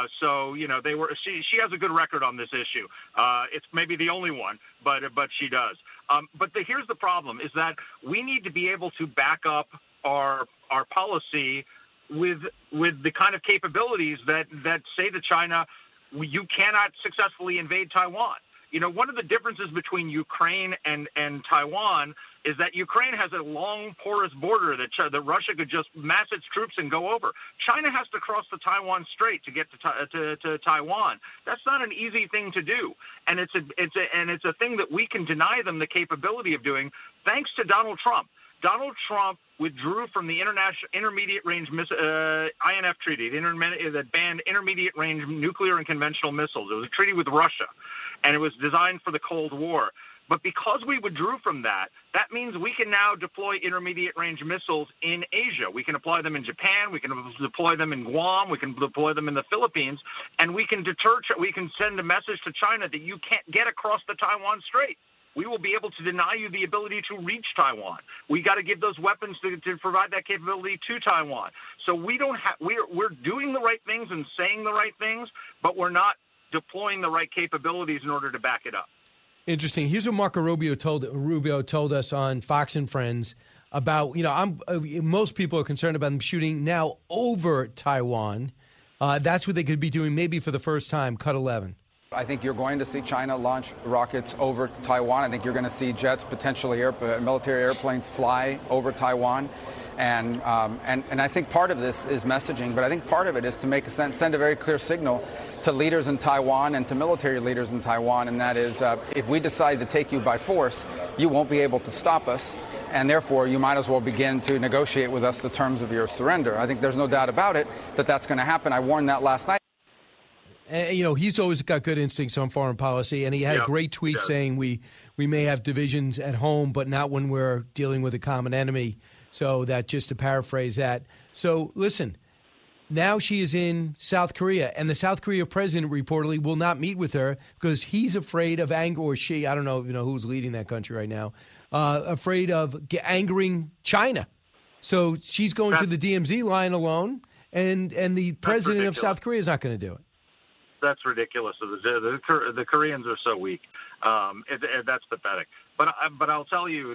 She has a good record on this issue. It's maybe the only one, but she does. Here's the problem is that we need to be able to back up our policy with the kind of capabilities that say to China, you cannot successfully invade Taiwan. One of the differences between Ukraine and Taiwan is that Ukraine has a long, porous border that Russia could just mass its troops and go over. China has to cross the Taiwan Strait to get to Taiwan. That's not an easy thing to do, and it's a thing that we can deny them the capability of doing, thanks to Donald Trump. Donald Trump withdrew from the International Intermediate Range INF Treaty that banned intermediate range nuclear and conventional missiles. It was a treaty with Russia, and it was designed for the Cold War. But because we withdrew from that means we can now deploy intermediate range missiles in Asia. We can apply them in Japan. We can deploy them in Guam. We can deploy them in the Philippines. And we can send a message to China that you can't get across the Taiwan Strait. We will be able to deny you the ability to reach Taiwan. We got to give those weapons to provide that capability to Taiwan. So we're doing the right things and saying the right things, but we're not deploying the right capabilities in order to back it up. Interesting. Here's what Marco Rubio told us on Fox and Friends about, most people are concerned about them shooting now over Taiwan. That's what they could be doing maybe for the first time. Cut 11. I think you're going to see China launch rockets over Taiwan. I think you're going to see jets, potentially military airplanes fly over Taiwan. And I think part of this is messaging, but I think part of it is to send a very clear signal to leaders in Taiwan and to military leaders in Taiwan, and that is if we decide to take you by force, you won't be able to stop us, and therefore you might as well begin to negotiate with us the terms of your surrender. I think there's no doubt about it that that's going to happen. I warned that last night. He's always got good instincts on foreign policy, and he had a great tweet saying we may have divisions at home, but not when we're dealing with a common enemy. So that, just to paraphrase that. So listen, now she is in South Korea, and the South Korea president reportedly will not meet with her because he's afraid of anger, or she, I don't know, who's leading that country right now, afraid of angering China. So she's going to the DMZ line alone, and the president of South Korea is not going to do it. That's ridiculous. The Koreans are so weak. That's pathetic. But I'll tell you,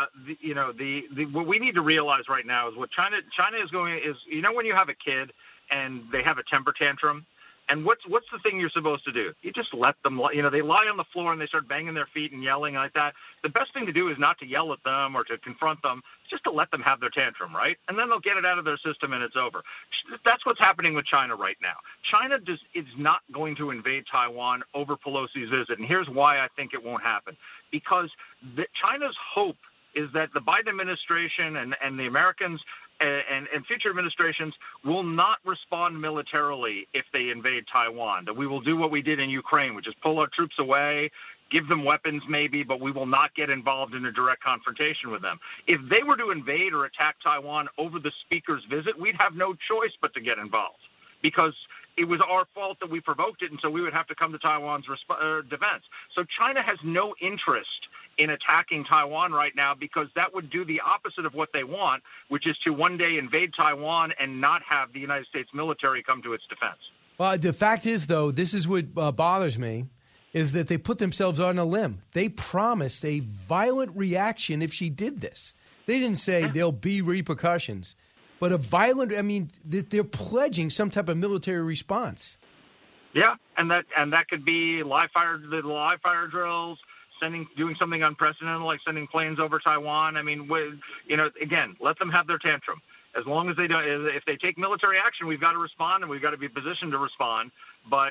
what we need to realize right now is what China is going is, when you have a kid and they have a temper tantrum, and what's the thing you're supposed to do? You just let them, they lie on the floor and they start banging their feet and yelling like that. The best thing to do is not to yell at them or to confront them, just to let them have their tantrum, right? And then they'll get it out of their system and it's over. That's what's happening with China right now. China is not going to invade Taiwan over Pelosi's visit, and here's why I think it won't happen. Because China's hope is that the Biden administration and the Americans and future administrations will not respond militarily if they invade Taiwan, that we will do what we did in Ukraine, which is pull our troops away, give them weapons maybe, but we will not get involved in a direct confrontation with them. If they were to invade or attack Taiwan over the speaker's visit, we'd have no choice but to get involved, because it was our fault that we provoked it, and so we would have to come to Taiwan's defense. So China has no interest in attacking Taiwan right now, because that would do the opposite of what they want, which is to one day invade Taiwan and not have the United States military come to its defense. Well, the fact is, though, this is what bothers me, is that they put themselves on a limb. They promised a violent reaction if she did this. They didn't say there'll be repercussions, but they're pledging some type of military response. Yeah, and that could be the live fire drills, doing something unprecedented like sending planes over Taiwan. Again, let them have their tantrum. As long as they don't, if they take military action, we've got to respond, and we've got to be positioned to respond. But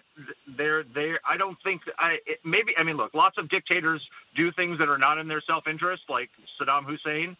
I don't think, look, lots of dictators do things that are not in their self-interest, like Saddam Hussein.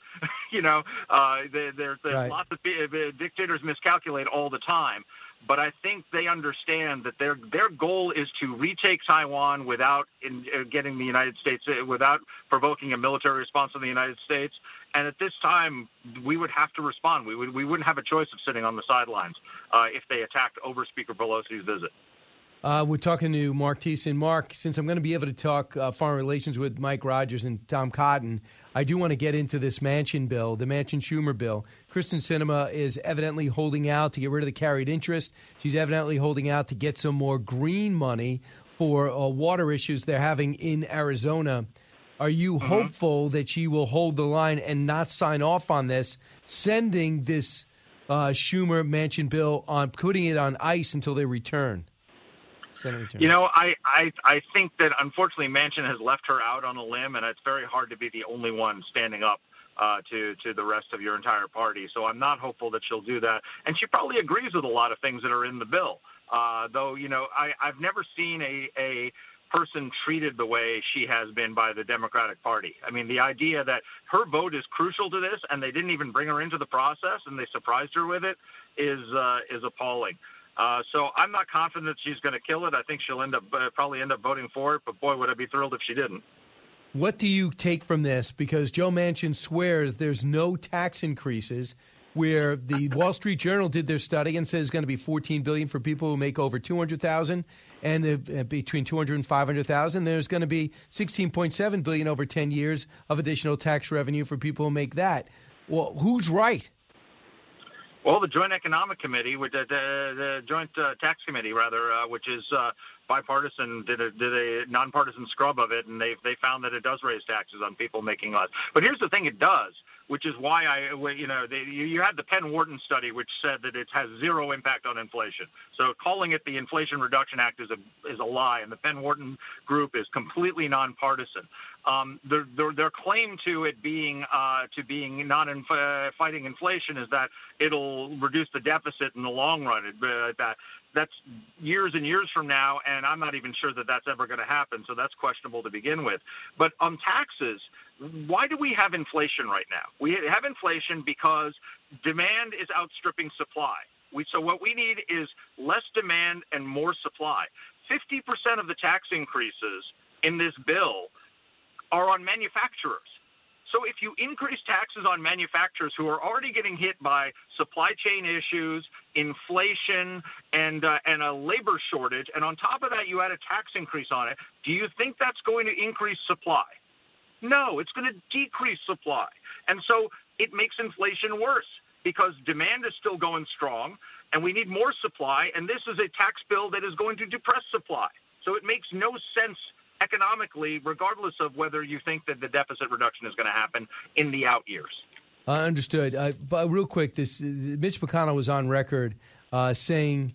There's right. Lots of dictators miscalculate all the time. But I think they understand that their goal is to retake Taiwan without getting the United States, without provoking a military response from the United States. And at this time, we would have to respond. We wouldn't have a choice of sitting on the sidelines if they attacked over Speaker Pelosi's visit. We're talking to Mark Thiessen. Mark, since I'm going to be able to talk foreign relations with Mike Rogers and Tom Cotton, I do want to get into this Manchin bill, the Manchin-Schumer bill. Kyrsten Sinema is evidently holding out to get rid of the carried interest. She's evidently holding out to get some more green money for water issues they're having in Arizona. Are you hopeful that she will hold the line and not sign off on this, sending this Schumer-Manchin bill on, putting it on ice until they return? I think that unfortunately Manchin has left her out on a limb, and it's very hard to be the only one standing up to the rest of your entire party. So I'm not hopeful that she'll do that. And she probably agrees with a lot of things that are in the bill. Though, I've never seen a person treated the way she has been by the Democratic Party. I mean, the idea that her vote is crucial to this and they didn't even bring her into the process and they surprised her with it is appalling. So I'm not confident she's going to kill it. I think she'll probably end up voting for it, but boy, would I be thrilled if she didn't. What do you take from this? Because Joe Manchin swears there's no tax increases, where the Wall Street Journal did their study and says it's going to be $14 billion for people who make over $200,000, and between $200,000 and $500,000, there's going to be $16.7 billion over 10 years of additional tax revenue for people who make that. Well, who's right? Well, the Joint Economic Committee, the Joint Tax Committee, rather, which is bipartisan, did a nonpartisan scrub of it, and they found that it does raise taxes on people making less. But here's the thing: it does. which is why you had the Penn Wharton study, which said that it has zero impact on inflation. So calling it the Inflation Reduction Act is a lie, and the Penn Wharton group is completely nonpartisan. Their claim to it being fighting inflation is that it'll reduce the deficit in the long run. That's years and years from now, and I'm not even sure that that's ever going to happen, so that's questionable to begin with. But on taxes, why do we have inflation right now? We have inflation because demand is outstripping supply. So what we need is less demand and more supply. 50% of the tax increases in this bill are on manufacturers. So if you increase taxes on manufacturers who are already getting hit by supply chain issues, inflation, and a labor shortage, and on top of that you add a tax increase on it, do you think that's going to increase supply? No, it's going to decrease supply. And so it makes inflation worse because demand is still going strong, and we need more supply, and this is a tax bill that is going to depress supply. So it makes no sense economically, regardless of whether you think that the deficit reduction is going to happen in the out years. Understood. But real quick, Mitch McConnell was on record saying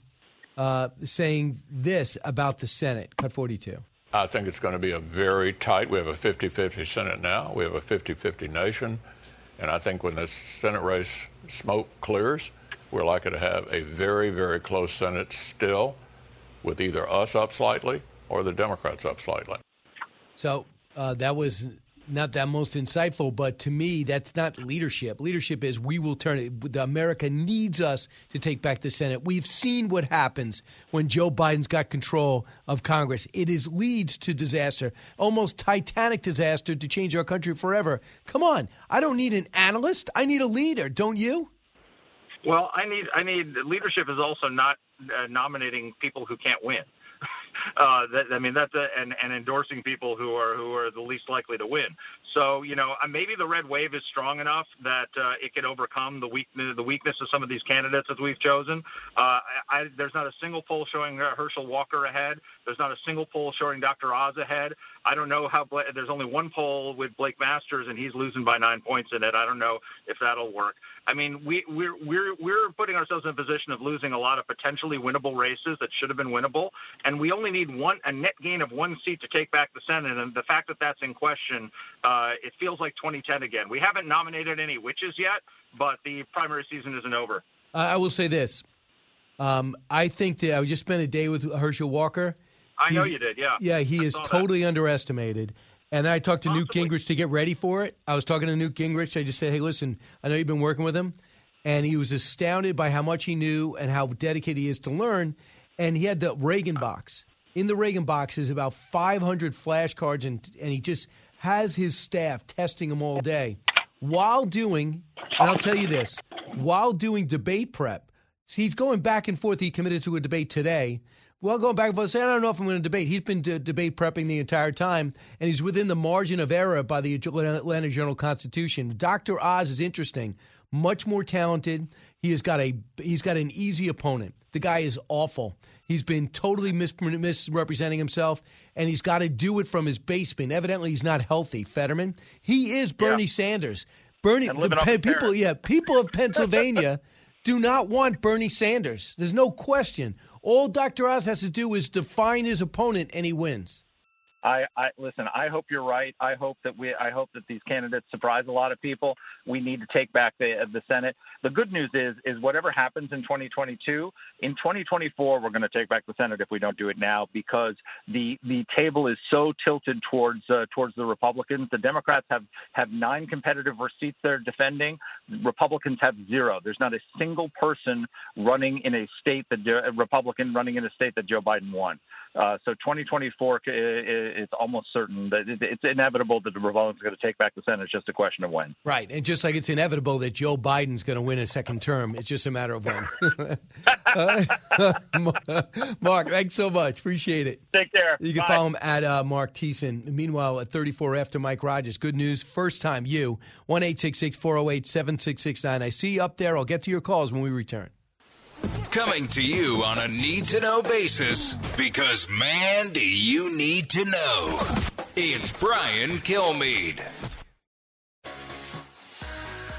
this about the Senate, Cut 42. I think it's going to be a very tight. We have a 50-50 Senate now. We have a 50-50 nation. And I think when this Senate race smoke clears, we're likely to have a very, very close Senate still, with either us up slightly or the Democrats up slightly. So that was not that most insightful, but to me, that's not leadership. Leadership is we will turn it. America needs us to take back the Senate. We've seen what happens when Joe Biden's got control of Congress. It leads to disaster, almost titanic disaster to change our country forever. Come on. I don't need an analyst. I need a leader. Don't you? Well, I need leadership is also not nominating people who can't win. And endorsing people who are the least likely to win. So, maybe the red wave is strong enough that it can overcome the weakness of some of these candidates that we've chosen. There's not a single poll showing Herschel Walker ahead. There's not a single poll showing Dr. Oz ahead. I don't know how. There's only one poll with Blake Masters, and he's losing by 9 points in it. I don't know if that'll work. I mean, we're putting ourselves in a position of losing a lot of potentially winnable races that should have been winnable, and we only need a net gain of one seat to take back the Senate. And the fact that that's in question, it feels like 2010 again. We haven't nominated any witches yet, but the primary season isn't over. I will say this. I think that I just spent a day with Herschel Walker. I know you did, yeah. Yeah, he is totally underestimated. And I talked to Newt Gingrich to get ready for it. I was talking to Newt Gingrich. I just said, hey, listen, I know you've been working with him. And he was astounded by how much he knew and how dedicated he is to learn. And he had the Reagan box. In the Reagan box is about 500 flashcards, and he just has his staff testing them all day. While doing, and I'll tell you this, while doing debate prep, he's going back and forth. He committed to a debate today. Well, going back and forth, saying, I don't know if I'm going to debate. He's been debate prepping the entire time, and he's within the margin of error by the Atlanta Journal-Constitution. Dr. Oz is interesting, much more talented. He's got an easy opponent. The guy is awful. He's been totally misrepresenting himself, and he's got to do it from his basement. Evidently, he's not healthy. Fetterman, he is Bernie Sanders. People of Pennsylvania do not want Bernie Sanders. There's no question. All Dr. Oz has to do is define his opponent, and he wins. Listen, I hope you're right. I hope that these candidates surprise a lot of people. We need to take back the Senate. The good news is whatever happens in 2022, in 2024 we're going to take back the Senate if we don't do it now, because the table is so tilted towards the Republicans. The Democrats have 9 competitive seats they're defending. Republicans have 0. There's not a single person running in a state Republican running in a state that Joe Biden won. So 2024 is almost certain that it's inevitable that the Republicans are going to take back the Senate. It's just a question of when. Right. And just like it's inevitable that Joe Biden's going to win a second term, it's just a matter of when. Mark, thanks so much. Appreciate it. Take care. You can follow him at Mark Thiessen. Meanwhile, at 34 after Mike Rogers. Good news. First time you. 1-866-408-7669. I see you up there. I'll get to your calls when we return. Coming to you on a need-to-know basis, because, man, do you need to know. It's Brian Kilmeade.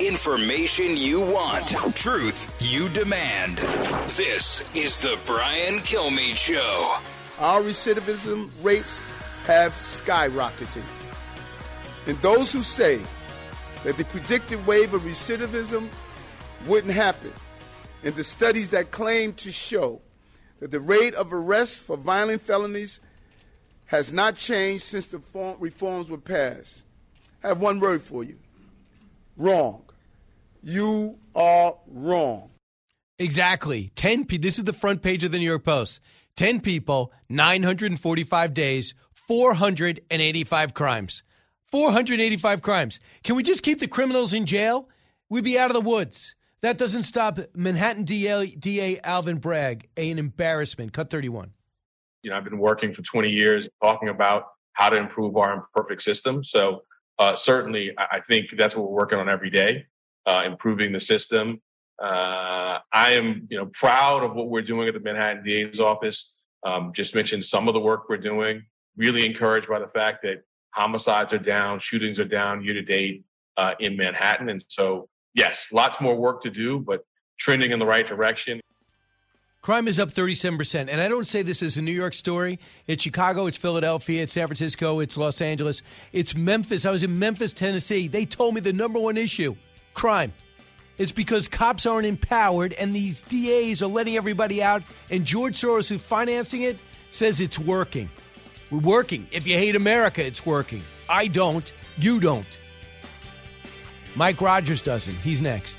Information you want. Truth you demand. This is the Brian Kilmeade Show. Our recidivism rates have skyrocketed. And those who say that the predicted wave of recidivism wouldn't happen, and the studies that claim to show that the rate of arrests for violent felonies has not changed since the reforms were passed, I have one word for you: wrong. You are wrong. Exactly. This is the front page of the New York Post. 10 people, 945 days, 485 crimes. 485 crimes. Can we just keep the criminals in jail? We'd be out of the woods. That doesn't stop Manhattan DA Alvin Bragg, an embarrassment. Cut 31. I've been working for 20 years talking about how to improve our imperfect system. So certainly, I think that's what we're working on every day, improving the system. I am, proud of what we're doing at the Manhattan DA's office. Just mentioned some of the work we're doing. Really encouraged by the fact that homicides are down, shootings are down year to date in Manhattan. And so, yes, lots more work to do, but trending in the right direction. Crime is up 37%. And I don't say this as a New York story. It's Chicago, it's Philadelphia, it's San Francisco, it's Los Angeles, it's Memphis. I was in Memphis, Tennessee. They told me the number one issue, crime. It's because cops aren't empowered and these DAs are letting everybody out. And George Soros, who's financing it, says it's working. We're working. If you hate America, it's working. I don't. You don't. Mike Rogers doesn't. He's next.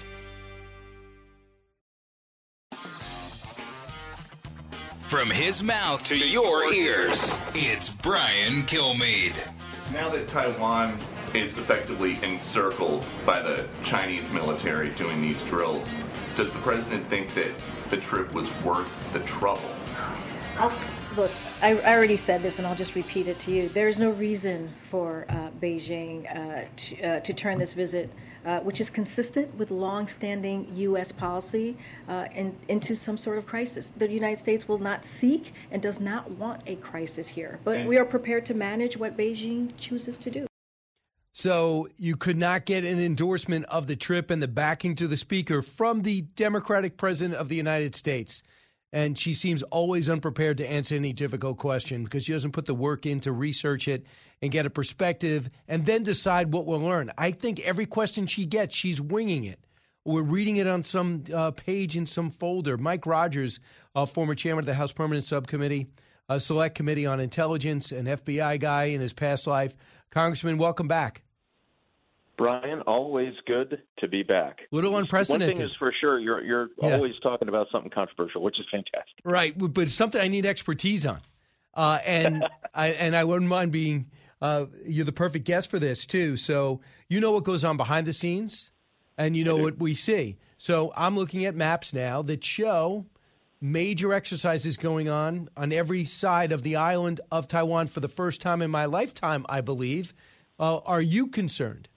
From his mouth to your ears, it's Brian Kilmeade. Now that Taiwan is effectively encircled by the Chinese military doing these drills, does the president think that the trip was worth the trouble? Look, I already said this, and I'll just repeat it to you. There's no reason for Beijing to turn this visit, which is consistent with long-standing U.S. policy, into some sort of crisis. The United States will not seek and does not want a crisis here, but we are prepared to manage what Beijing chooses to do. So you could not get an endorsement of the trip and the backing to the speaker from the Democratic president of the United States. And she seems always unprepared to answer any difficult question because she doesn't put the work in to research it and get a perspective and then decide what we'll learn. I think every question she gets, she's winging it. We're reading it on some page in some folder. Mike Rogers, former chairman of the House Permanent Subcommittee, Select Committee on Intelligence, an FBI guy in his past life. Congressman, welcome back. Brian, always good to be back. Little unprecedented. One thing is for sure, you're always talking about something controversial, which is fantastic. Right, but it's something I need expertise on. And I wouldn't mind being you're the perfect guest for this, too. So you know what goes on behind the scenes, and you know what we see. So I'm looking at maps now that show major exercises going on every side of the island of Taiwan for the first time in my lifetime, I believe. Are you concerned?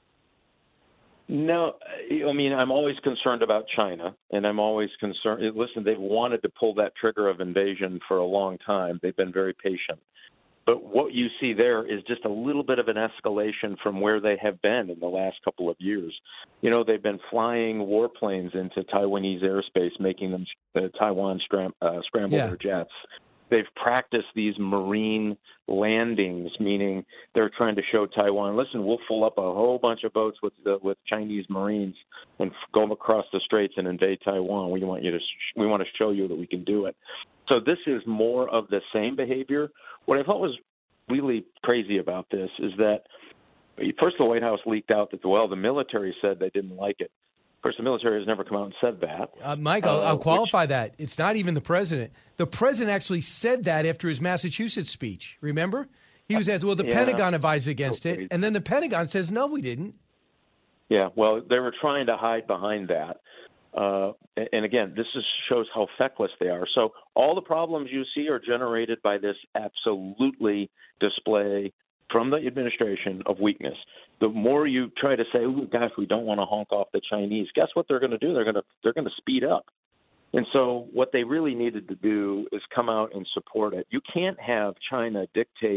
No, I mean, I'm always concerned about China, and I'm always concerned. Listen, they've wanted to pull that trigger of invasion for a long time. They've been very patient. But what you see there is just a little bit of an escalation from where they have been in the last couple of years. They've been flying warplanes into Taiwanese airspace, making them Taiwan scramble their jets. They've practiced these marine landings, meaning they're trying to show Taiwan, listen, we'll fill up a whole bunch of boats with Chinese Marines and go across the straits and invade Taiwan. We want to show you that we can do it. So this is more of the same behavior. What I thought was really crazy about this is that first the White House leaked out that, the military said they didn't like it. Of course, the military has never come out and said that. Mike, I'll qualify that. It's not even the president. The president actually said that after his Massachusetts speech. Remember? He was asked, the Pentagon advised against it. And then the Pentagon says, no, we didn't. Yeah, well, they were trying to hide behind that. And again, this shows how feckless they are. So all the problems you see are generated by this absolutely display from the administration of weakness. The more you try to say, "Oh gosh, we don't want to honk off the Chinese," guess what they're going to do? They're going to speed up. And so what they really needed to do is come out and support it. You can't have China dictate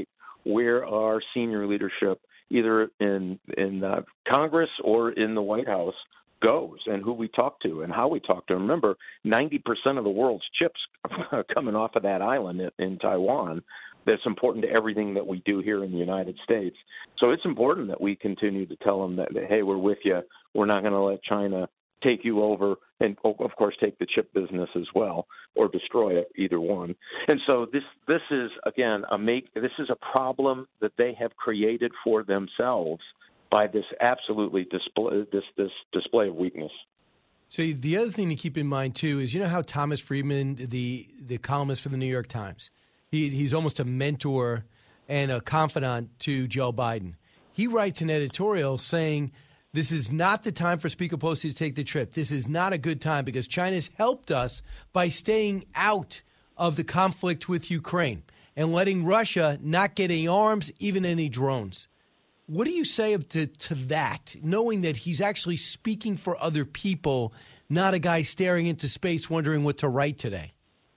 where our senior leadership, either in Congress or in the White House, goes and who we talk to and how we talk to them. Remember, 90% of the world's chips are coming off of that island in Taiwan. That's important to everything that we do here in the United States. So it's important that we continue to tell them that, hey, we're with you. We're not going to let China take you over and, of course, take the chip business as well or destroy it, either one. And so this is, again, this is a problem that they have created for themselves by this absolutely this display of weakness. So the other thing to keep in mind, too, is how Thomas Friedman, the columnist for the New York Times, he's almost a mentor and a confidant to Joe Biden. He writes an editorial saying this is not the time for Speaker Pelosi to take the trip. This is not a good time because China's helped us by staying out of the conflict with Ukraine and letting Russia not get any arms, even any drones. What do you say to that, knowing that he's actually speaking for other people, not a guy staring into space wondering what to write today?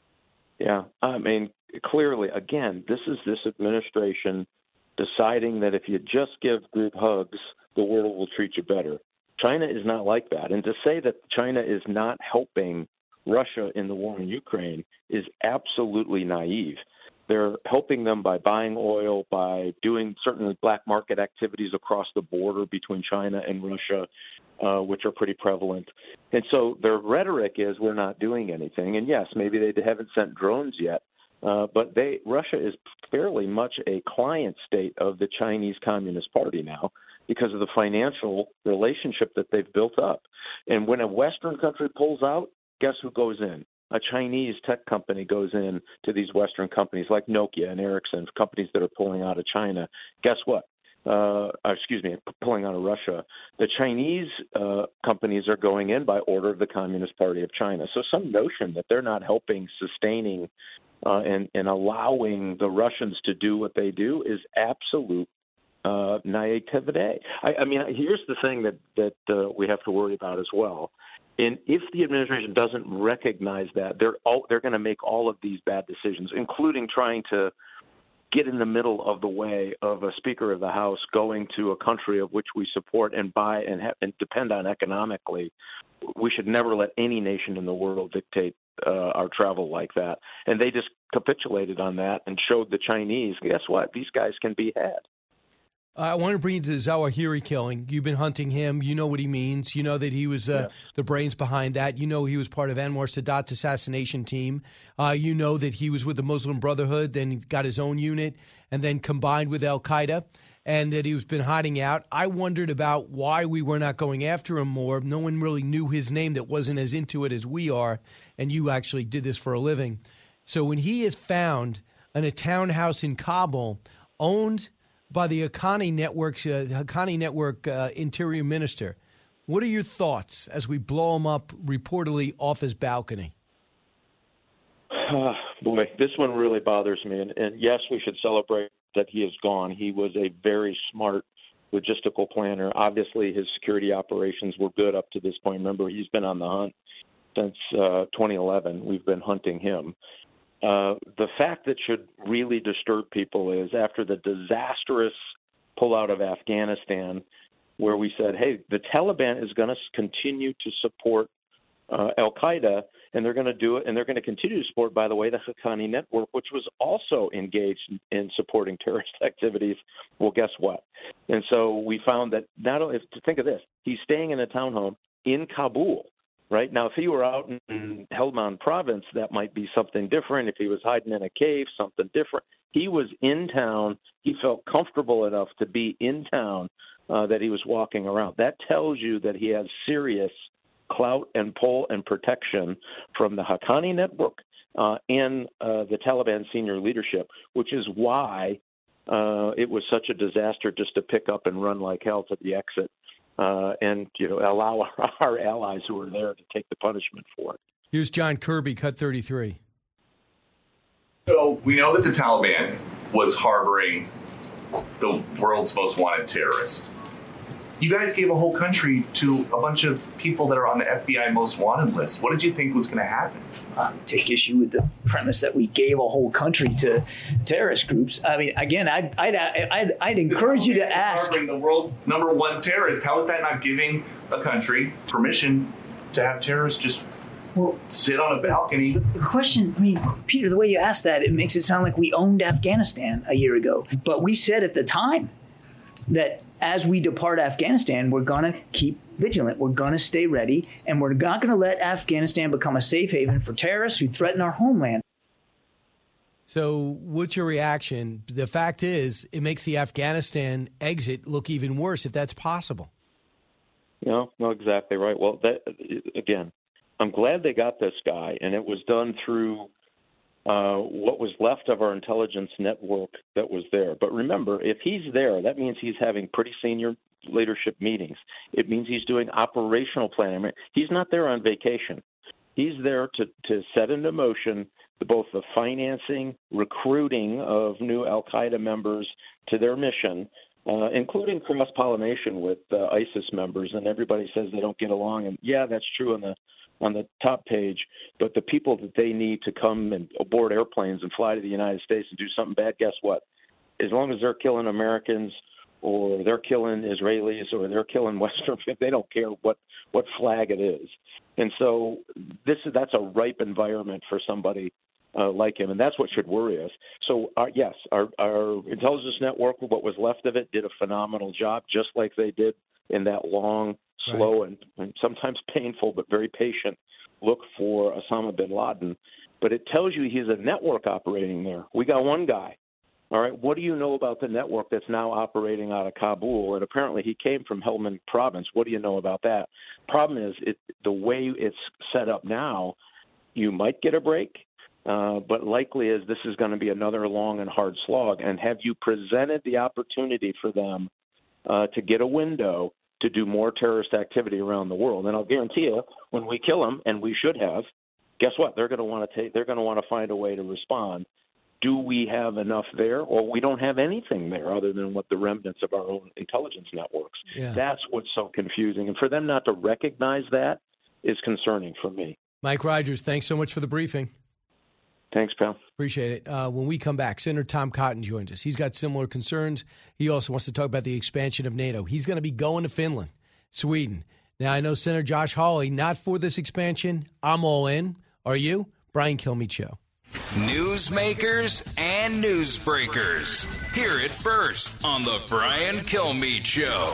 Yeah, I mean, clearly, again, this is this administration deciding that if you just give group hugs, the world will treat you better. China is not like that. And to say that China is not helping Russia in the war in Ukraine is absolutely naive. They're helping them by buying oil, by doing certainly black market activities across the border between China and Russia, which are pretty prevalent. And so their rhetoric is we're not doing anything. And yes, maybe they haven't sent drones yet, but Russia is fairly much a client state of the Chinese Communist Party now because of the financial relationship that they've built up. And when a Western country pulls out, guess who goes in? A Chinese tech company goes in to these Western companies like Nokia and Ericsson, companies that are pulling out of China. Guess what? Pulling out of Russia. The Chinese companies are going in by order of the Communist Party of China. So some notion that they're not helping sustaining and allowing the Russians to do what they do is absolute naivete. I mean, here's the thing that we have to worry about as well. And if the administration doesn't recognize that, they're going to make all of these bad decisions, including trying to get in the middle of the way of a Speaker of the House going to a country of which we support and buy and depend on economically. We should never let any nation in the world dictate our travel like that. And they just capitulated on that and showed the Chinese, guess what? These guys can be had. I want to bring you to the Zawahiri killing. You've been hunting him. You know what he means. You know that he was the brains behind that. You know he was part of Anwar Sadat's assassination team. You know that he was with the Muslim Brotherhood, then got his own unit, and then combined with al-Qaeda, and that he's been hiding out. I wondered about why we were not going after him more. No one really knew his name that wasn't as into it as we are, and you actually did this for a living. So when he is found in a townhouse in Kabul, owned by the Haqqani Network interior minister. What are your thoughts as we blow him up reportedly off his balcony? Boy, this one really bothers me. And yes, we should celebrate that he is gone. He was a very smart logistical planner. Obviously, his security operations were good up to this point. Remember, he's been on the hunt since 2011. We've been hunting him. The fact that should really disturb people is after the disastrous pullout of Afghanistan, where we said, hey, the Taliban is going to continue to support al-Qaeda, and they're going to do it, and they're going to continue to support, by the way, the Haqqani Network, which was also engaged in supporting terrorist activities. Well, guess what? And so we found that not only, think of this, he's staying in a townhome in Kabul. Right now, if he were out in Helmand province, that might be something different. If he was hiding in a cave, something different. He was in town. He felt comfortable enough to be in town that he was walking around. That tells you that he has serious clout and pull and protection from the Haqqani Network and the Taliban senior leadership, which is why it was such a disaster just to pick up and run like hell to the exit. And allow our allies who are there to take the punishment for it. Here's John Kirby, Cut 33. So we know that the Taliban was harboring the world's most wanted terrorist. You guys gave a whole country to a bunch of people that are on the FBI most wanted list. What did you think was going to happen? Take issue with the premise that we gave a whole country to terrorist groups. I mean, again, I'd encourage you to ask. The world's #1 terrorist. How is that not giving a country permission to have terrorists just sit on a balcony? The question, I mean, Peter, the way you asked that, it makes it sound like we owned Afghanistan a year ago. But we said at the time that as we depart Afghanistan, we're going to keep vigilant. We're going to stay ready, and we're not going to let Afghanistan become a safe haven for terrorists who threaten our homeland. So what's your reaction? The fact is, it makes the Afghanistan exit look even worse if that's possible. No, exactly right. Well, again, I'm glad they got this guy, and it was done through what was left of our intelligence network that was there. But remember, if he's there, that means he's having pretty senior leadership meetings. It means he's doing operational planning. I mean, he's not there on vacation. He's there to set into motion both the financing, recruiting of new al-Qaeda members to their mission, including cross-pollination with ISIS members. And everybody says they don't get along. And, yeah, that's true on the top page, but the people that they need to come and aboard airplanes and fly to the United States and do something bad, guess what? As long as they're killing Americans or they're killing Israelis or they're killing Western, they don't care what flag it is. And so that's a ripe environment for somebody like him, and that's what should worry us. So, yes, our intelligence network, what was left of it, did a phenomenal job, just like they did in that long, slow, and sometimes painful but very patient look for Osama bin Laden. But it tells you he's a network operating there. We got one guy. All right, what do you know about the network that's now operating out of Kabul? And apparently he came from Helmand province. What do you know about that? Problem is, the way it's set up now, you might get a break, but likely is this is going to be another long and hard slog. And have you presented the opportunity for them to get a window to do more terrorist activity around the world? And I'll guarantee you, when we kill them, and we should have, guess what? They're going to want to find a way to respond. Do we have enough there, or we don't have anything there other than what the remnants of our own intelligence networks? Yeah. That's what's so confusing. And for them not to recognize that is concerning for me. Mike Rogers, thanks so much for the briefing. Thanks, pal. Appreciate it. When we come back, Senator Tom Cotton joins us. He's got similar concerns. He also wants to talk about the expansion of NATO. He's going to be going to Finland, Sweden. Now, I know Senator Josh Hawley, not for this expansion. I'm all in. Are you? Brian Kilmeade Show. Newsmakers and newsbreakers. Hear it first on the Brian Kilmeade Show.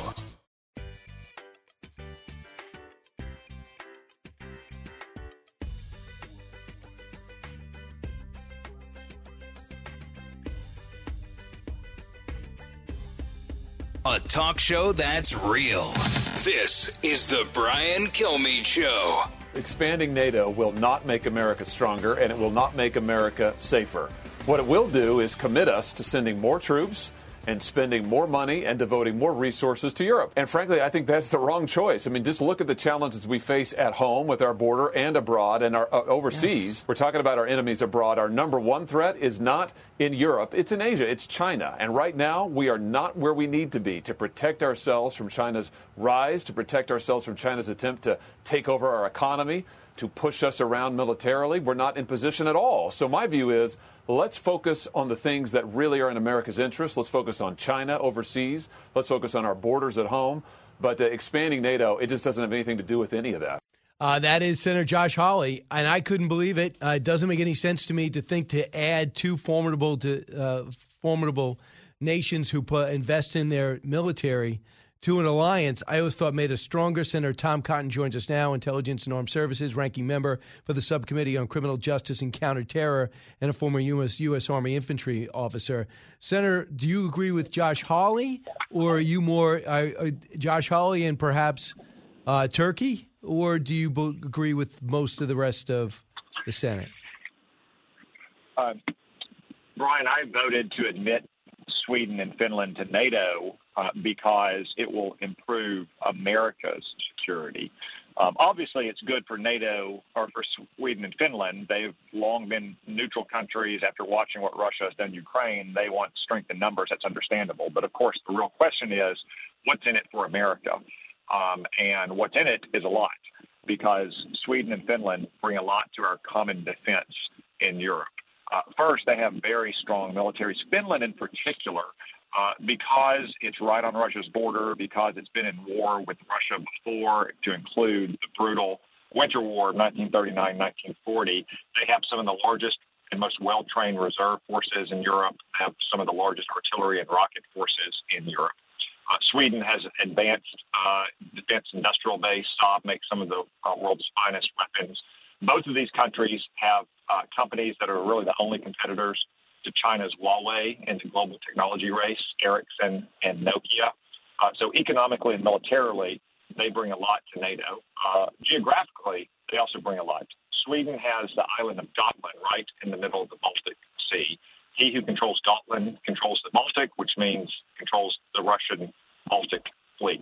A talk show that's real. This is the Brian Kilmeade Show. Expanding NATO will not make America stronger, and it will not make America safer. What it will do is commit us to sending more troops and spending more money and devoting more resources to Europe. And frankly, I think that's the wrong choice. I mean, just look at the challenges we face at home with our border and abroad and our overseas. Yes. We're talking about our enemies abroad. Our number one threat is not in Europe. It's in Asia. It's China. And right now, we are not where we need to be to protect ourselves from China's rise, to protect ourselves from China's attempt to take over our economy, to push us around militarily. We're not in position at all. So my view is, let's focus on the things that really are in America's interest. Let's focus on China overseas. Let's focus on our borders at home. But expanding NATO, it just doesn't have anything to do with any of that. That is Senator Josh Hawley, and I couldn't believe it. It doesn't make any sense to me to think to add two formidable nations who invest in their military to an alliance I always thought made us stronger. Senator Tom Cotton joins us now, Intelligence and Armed Services, ranking member for the Subcommittee on Criminal Justice and Counterterror, and a former U.S. Army infantry officer. Senator, do you agree with Josh Hawley, or are you more Josh Hawley and perhaps Turkey, or do you agree with most of the rest of the Senate? Brian, I voted to admit Sweden and Finland to NATO because it will improve America's security. Obviously, it's good for NATO or for Sweden and Finland. They've long been neutral countries. After watching what Russia has done in Ukraine, they want strength in numbers. That's understandable. But, of course, the real question is, what's in it for America. And what's in it is a lot, because Sweden and Finland bring a lot to our common defense in Europe. First, they have very strong militaries. Finland in particular, because it's right on Russia's border, because it's been in war with Russia before, to include the brutal Winter War of 1939-1940, they have some of the largest and most well-trained reserve forces in Europe, have some of the largest artillery and rocket forces in Europe. Sweden has an advanced defense industrial base. Saab makes some of the world's finest weapons. Both of these countries have companies that are really the only competitors to China's Huawei in the global technology race, Ericsson and Nokia. So economically and militarily, they bring a lot to NATO. Geographically, they also bring a lot. Sweden has the island of Gotland right in the middle of the Baltic Sea. He who controls Gotland controls the Baltic, which means controls the Russian Baltic fleet.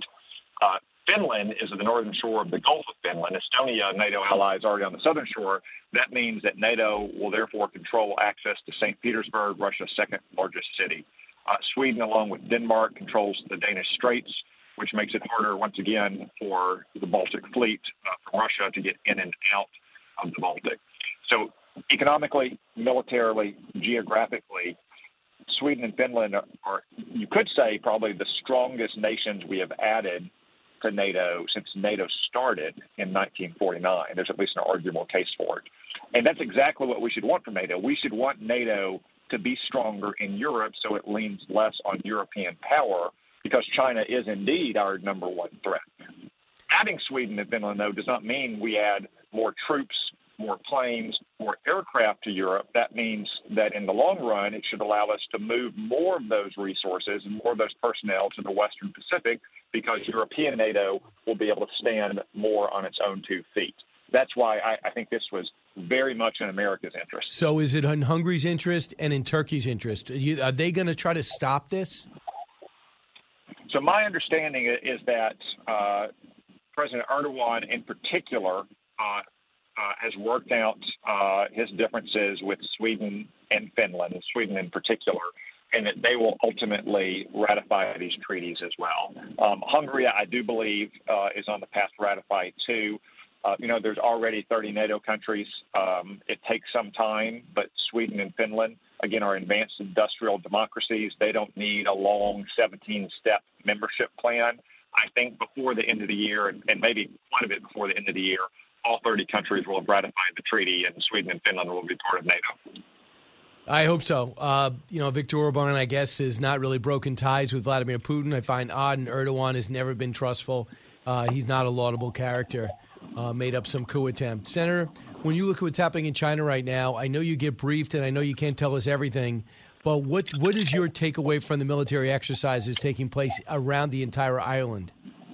Finland is at the northern shore of the Gulf of Finland. Estonia, NATO ally, is already on the southern shore. That means that NATO will therefore control access to St. Petersburg, Russia's second largest city. Sweden, along with Denmark, controls the Danish Straits, which makes it harder, once again, for the Baltic fleet from Russia to get in and out of the Baltic. So economically, militarily, geographically, Sweden and Finland are, you could say, probably the strongest nations we have added to NATO since NATO started in 1949. There's at least an arguable case for it. And that's exactly what we should want from NATO. We should want NATO to be stronger in Europe so it leans less on European power, because China is indeed our number one threat. Adding Sweden and Finland, though, does not mean we add more troops, more planes, more aircraft to Europe. That means that in the long run, it should allow us to move more of those resources and more of those personnel to the Western Pacific, because European NATO will be able to stand more on its own 2 feet. That's why I think this was very much in America's interest. So is it in Hungary's interest and in Turkey's interest? Are they going to try to stop this? So my understanding is that President Erdogan in particular has worked out his differences with Sweden and Finland, Sweden in particular, and that they will ultimately ratify these treaties as well. Hungary, I do believe, is on the path to ratify too. There's already 30 NATO countries. It takes some time, but Sweden and Finland, again, are advanced industrial democracies. They don't need a long 17-step membership plan. I think before the end of the year, and maybe quite a bit before the end of the year, all 30 countries will have ratified the treaty, and Sweden and Finland will be part of NATO. I hope so. Viktor Orban, I guess, has not really broken ties with Vladimir Putin. I find odd, and Erdogan has never been trustful. He's not a laudable character. Made up some coup attempt. Senator, when you look at what's happening in China right now, I know you get briefed, and I know you can't tell us everything, but what is your takeaway from the military exercises taking place around the entire island?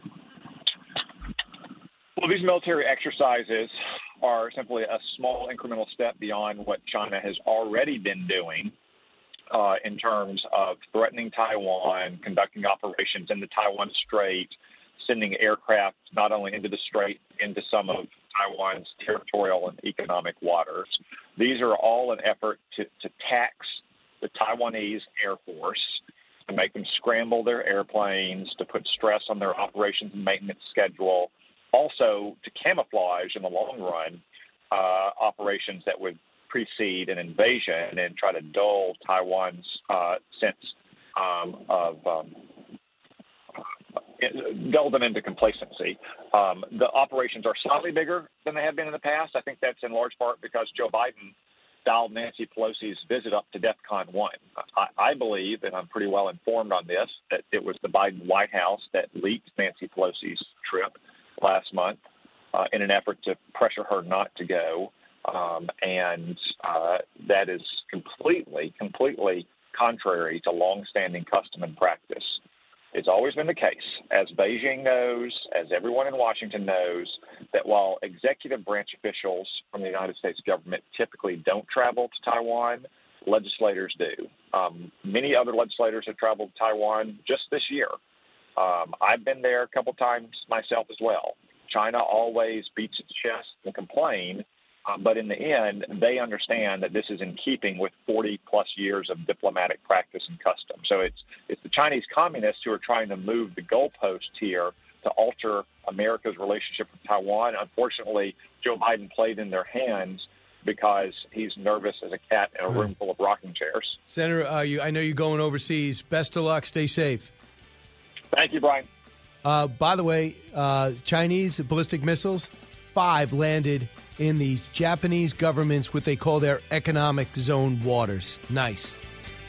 Well, these military exercises are simply a small incremental step beyond what China has already been doing in terms of threatening Taiwan, conducting operations in the Taiwan Strait, sending aircraft not only into the strait, into some of Taiwan's territorial and economic waters. These are all an effort to tax the Taiwanese Air Force, to make them scramble their airplanes, to put stress on their operations and maintenance schedule, also to camouflage in the long run operations that would precede an invasion and try to dull Taiwan's sense dull them into complacency. The operations are slightly bigger than they have been in the past. I think that's in large part because Joe Biden dialed Nancy Pelosi's visit up to DEFCON 1. I believe, and I'm pretty well informed on this, that it was the Biden White House that leaked Nancy Pelosi's trip last month in an effort to pressure her not to go. And that is completely contrary to longstanding custom and practice. It's always been the case, as Beijing knows, as everyone in Washington knows, that while executive branch officials from the United States government typically don't travel to Taiwan, legislators do. Many other legislators have traveled to Taiwan just this year. I've been there a couple times myself as well. China always beats its chest and complains, but in the end, they understand that this is in keeping with 40-plus years of diplomatic practice and custom. So it's the Chinese communists who are trying to move the goalposts here to alter America's relationship with Taiwan. Unfortunately, Joe Biden played in their hands because he's nervous as a cat in a room full of rocking chairs. Senator, I know you're going overseas. Best of luck. Stay safe. Thank you, Brian. By the way, Chinese ballistic missiles, 5 landed in the Japanese government's what they call their economic zone waters. Nice.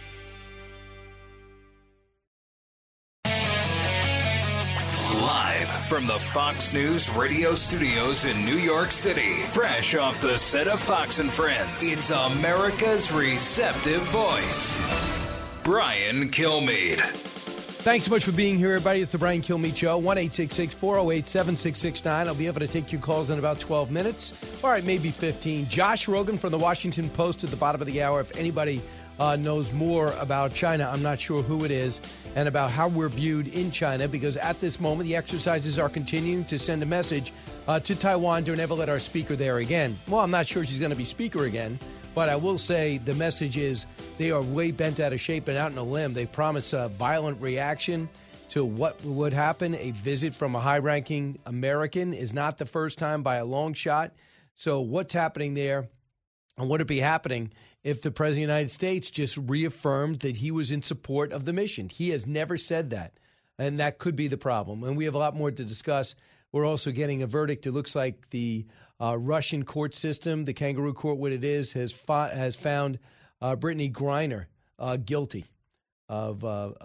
Live from the Fox News radio studios in New York City, fresh off the set of Fox and Friends, it's America's receptive voice, Brian Kilmeade. Thanks so much for being here, everybody. It's the Brian Kilmeade Show, 1-866-408-7669. I'll be able to take your calls in about 12 minutes. All right, maybe 15. Josh Rogan from the Washington Post at the bottom of the hour. If anybody knows more about China, I'm not sure who it is, and about how we're viewed in China, because at this moment, the exercises are continuing to send a message to Taiwan to never let our speaker there again. Well, I'm not sure she's going to be speaker again, but I will say the message is they are way bent out of shape and out on a limb. They promise a violent reaction to what would happen. A visit from a high-ranking American is not the first time by a long shot. So what's happening there, and would it be happening if the President of the United States just reaffirmed that he was in support of the mission? He has never said that, and that could be the problem. And we have a lot more to discuss. We're also getting a verdict. It looks like the Russian court system, the kangaroo court, what it is, has found Brittany Griner guilty of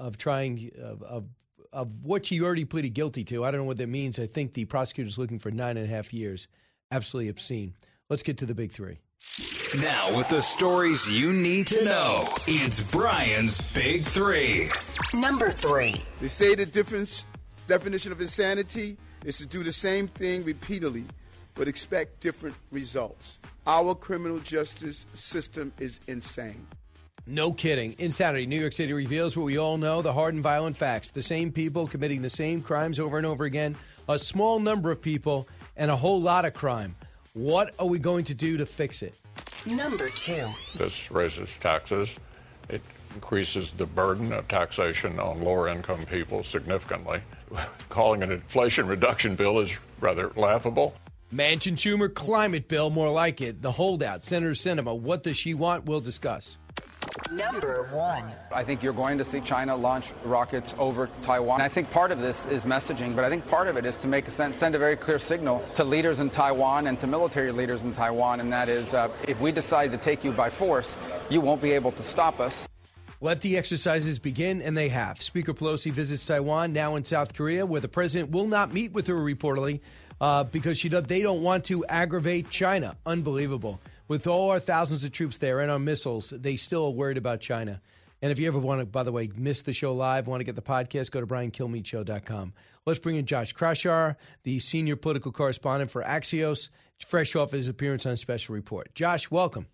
what she already pleaded guilty to. I don't know what that means. I think the prosecutor's looking for 9.5 years. Absolutely obscene. Let's get to the big three. Now, with the stories you need to know, it's Brian's Big Three. Number 3. They say the definition of insanity is to do the same thing repeatedly, but expect different results. Our criminal justice system is insane. No kidding. Insanity. New York City reveals what we all know, the hard and violent facts. The same people committing the same crimes over and over again. A small number of people and a whole lot of crime. What are we going to do to fix it? Number 2. This raises taxes. It increases the burden of taxation on lower-income people significantly. Calling an inflation reduction bill is rather laughable. Manchin Schumer climate bill, more like it. The holdout, Senator Sinema. What does she want? We'll discuss. Number 1. I think you're going to see China launch rockets over Taiwan. I think part of this is messaging, but I think part of it is to send a very clear signal to leaders in Taiwan and to military leaders in Taiwan, and that is if we decide to take you by force, you won't be able to stop us. Let the exercises begin, and they have. Speaker Pelosi visits Taiwan, now in South Korea, where the president will not meet with her reportedly because they don't want to aggravate China. Unbelievable. With all our thousands of troops there and our missiles, they still are worried about China. And if you ever want to, by the way, miss the show live, want to get the podcast, go to BrianKilmeadeShow.com. Let's bring in Josh Krashar, the senior political correspondent for Axios, fresh off his appearance on Special Report. Josh, welcome.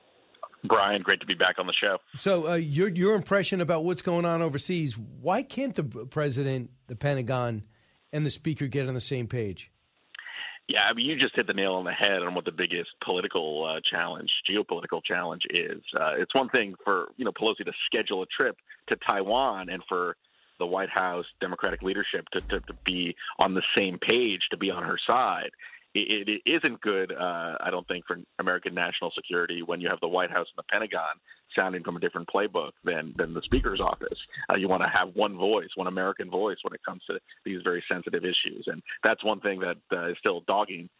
Brian, great to be back on the show. So your impression about what's going on overseas, why can't the president, the Pentagon, and the speaker get on the same page? Yeah, I mean, you just hit the nail on the head on what the biggest political geopolitical challenge is. It's one thing for Pelosi to schedule a trip to Taiwan and for the White House Democratic leadership to be on the same page, to be on her side. It isn't good, I don't think, for American national security when you have the White House and the Pentagon sounding from a different playbook than the Speaker's office. You want to have one voice, one American voice when it comes to these very sensitive issues. And that's one thing that is still dogging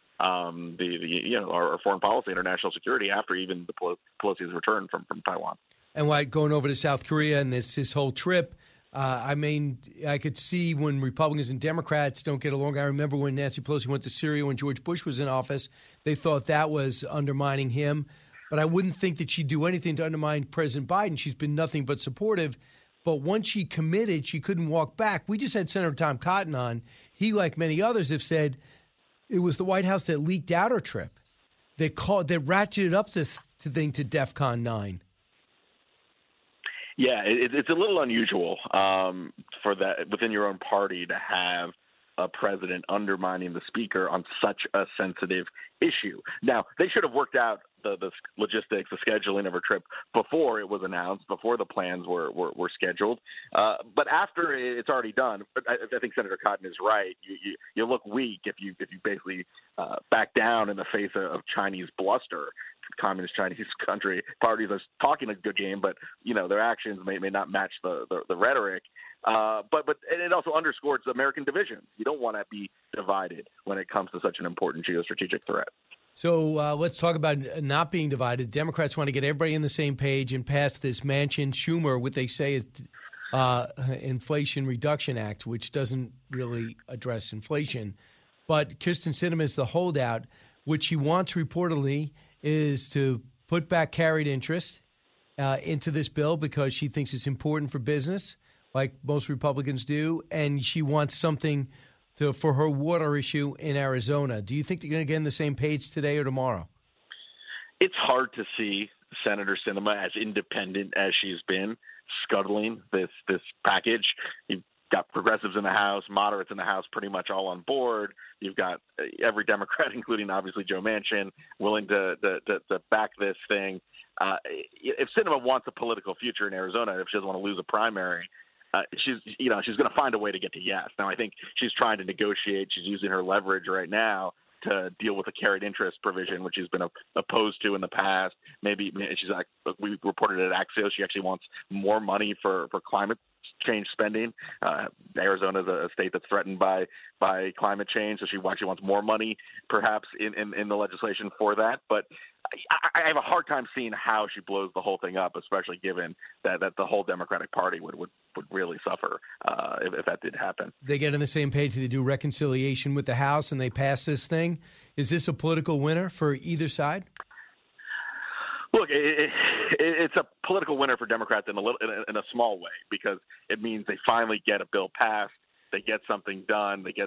our foreign policy, international security, after even the Pelosi's return from Taiwan. And going over to South Korea and this whole trip, I mean, I could see when Republicans and Democrats don't get along. I remember when Nancy Pelosi went to Syria when George Bush was in office. They thought that was undermining him. But I wouldn't think that she'd do anything to undermine President Biden. She's been nothing but supportive. But once she committed, she couldn't walk back. We just had Senator Tom Cotton on. He, like many others, have said it was the White House that leaked out her trip. They ratcheted up this thing to DEFCON 9. Yeah, it's a little unusual for that within your own party to have a president undermining the speaker on such a sensitive issue. Now, they should have worked out the logistics, the scheduling of her trip before it was announced, before the plans were scheduled. But after it's already done, I think Senator Cotton is right. You look weak if you basically back down in the face of Chinese bluster. Communist Chinese country parties are talking a good game, but their actions may not match the rhetoric. But it also underscores American division. You don't want to be divided when it comes to such an important geostrategic threat. So let's talk about not being divided. Democrats want to get everybody on the same page and pass this Manchin-Schumer, what they say is Inflation Reduction Act, which doesn't really address inflation. But Kyrsten Sinema is the holdout. What she wants reportedly is to put back carried interest into this bill because she thinks it's important for business, like most Republicans do, and she wants something for her water issue in Arizona. Do you think they're going to get on the same page today or tomorrow? It's hard to see Senator Sinema, as independent as she's been, scuttling this package. You've got progressives in the House, moderates in the House, pretty much all on board. You've got every Democrat, including obviously Joe Manchin, willing to back this thing. If Sinema wants a political future in Arizona, if she doesn't want to lose a primary, she's going to find a way to get to yes. Now, I think she's trying to negotiate. She's using her leverage right now to deal with a carried interest provision, which she's been opposed to in the past. Maybe she's like, we reported at Axios, she actually wants more money for climate change spending. Arizona is a state that's threatened by climate change, so she actually wants more money, perhaps in the legislation for that. But I have a hard time seeing how she blows the whole thing up, especially given that the whole Democratic Party would really suffer if that did happen. They get on the same page. They do reconciliation with the House, and they pass this thing. Is this a political winner for either side? Look, it's a political winner for Democrats in a small way, because it means they finally get a bill passed, they get something done, they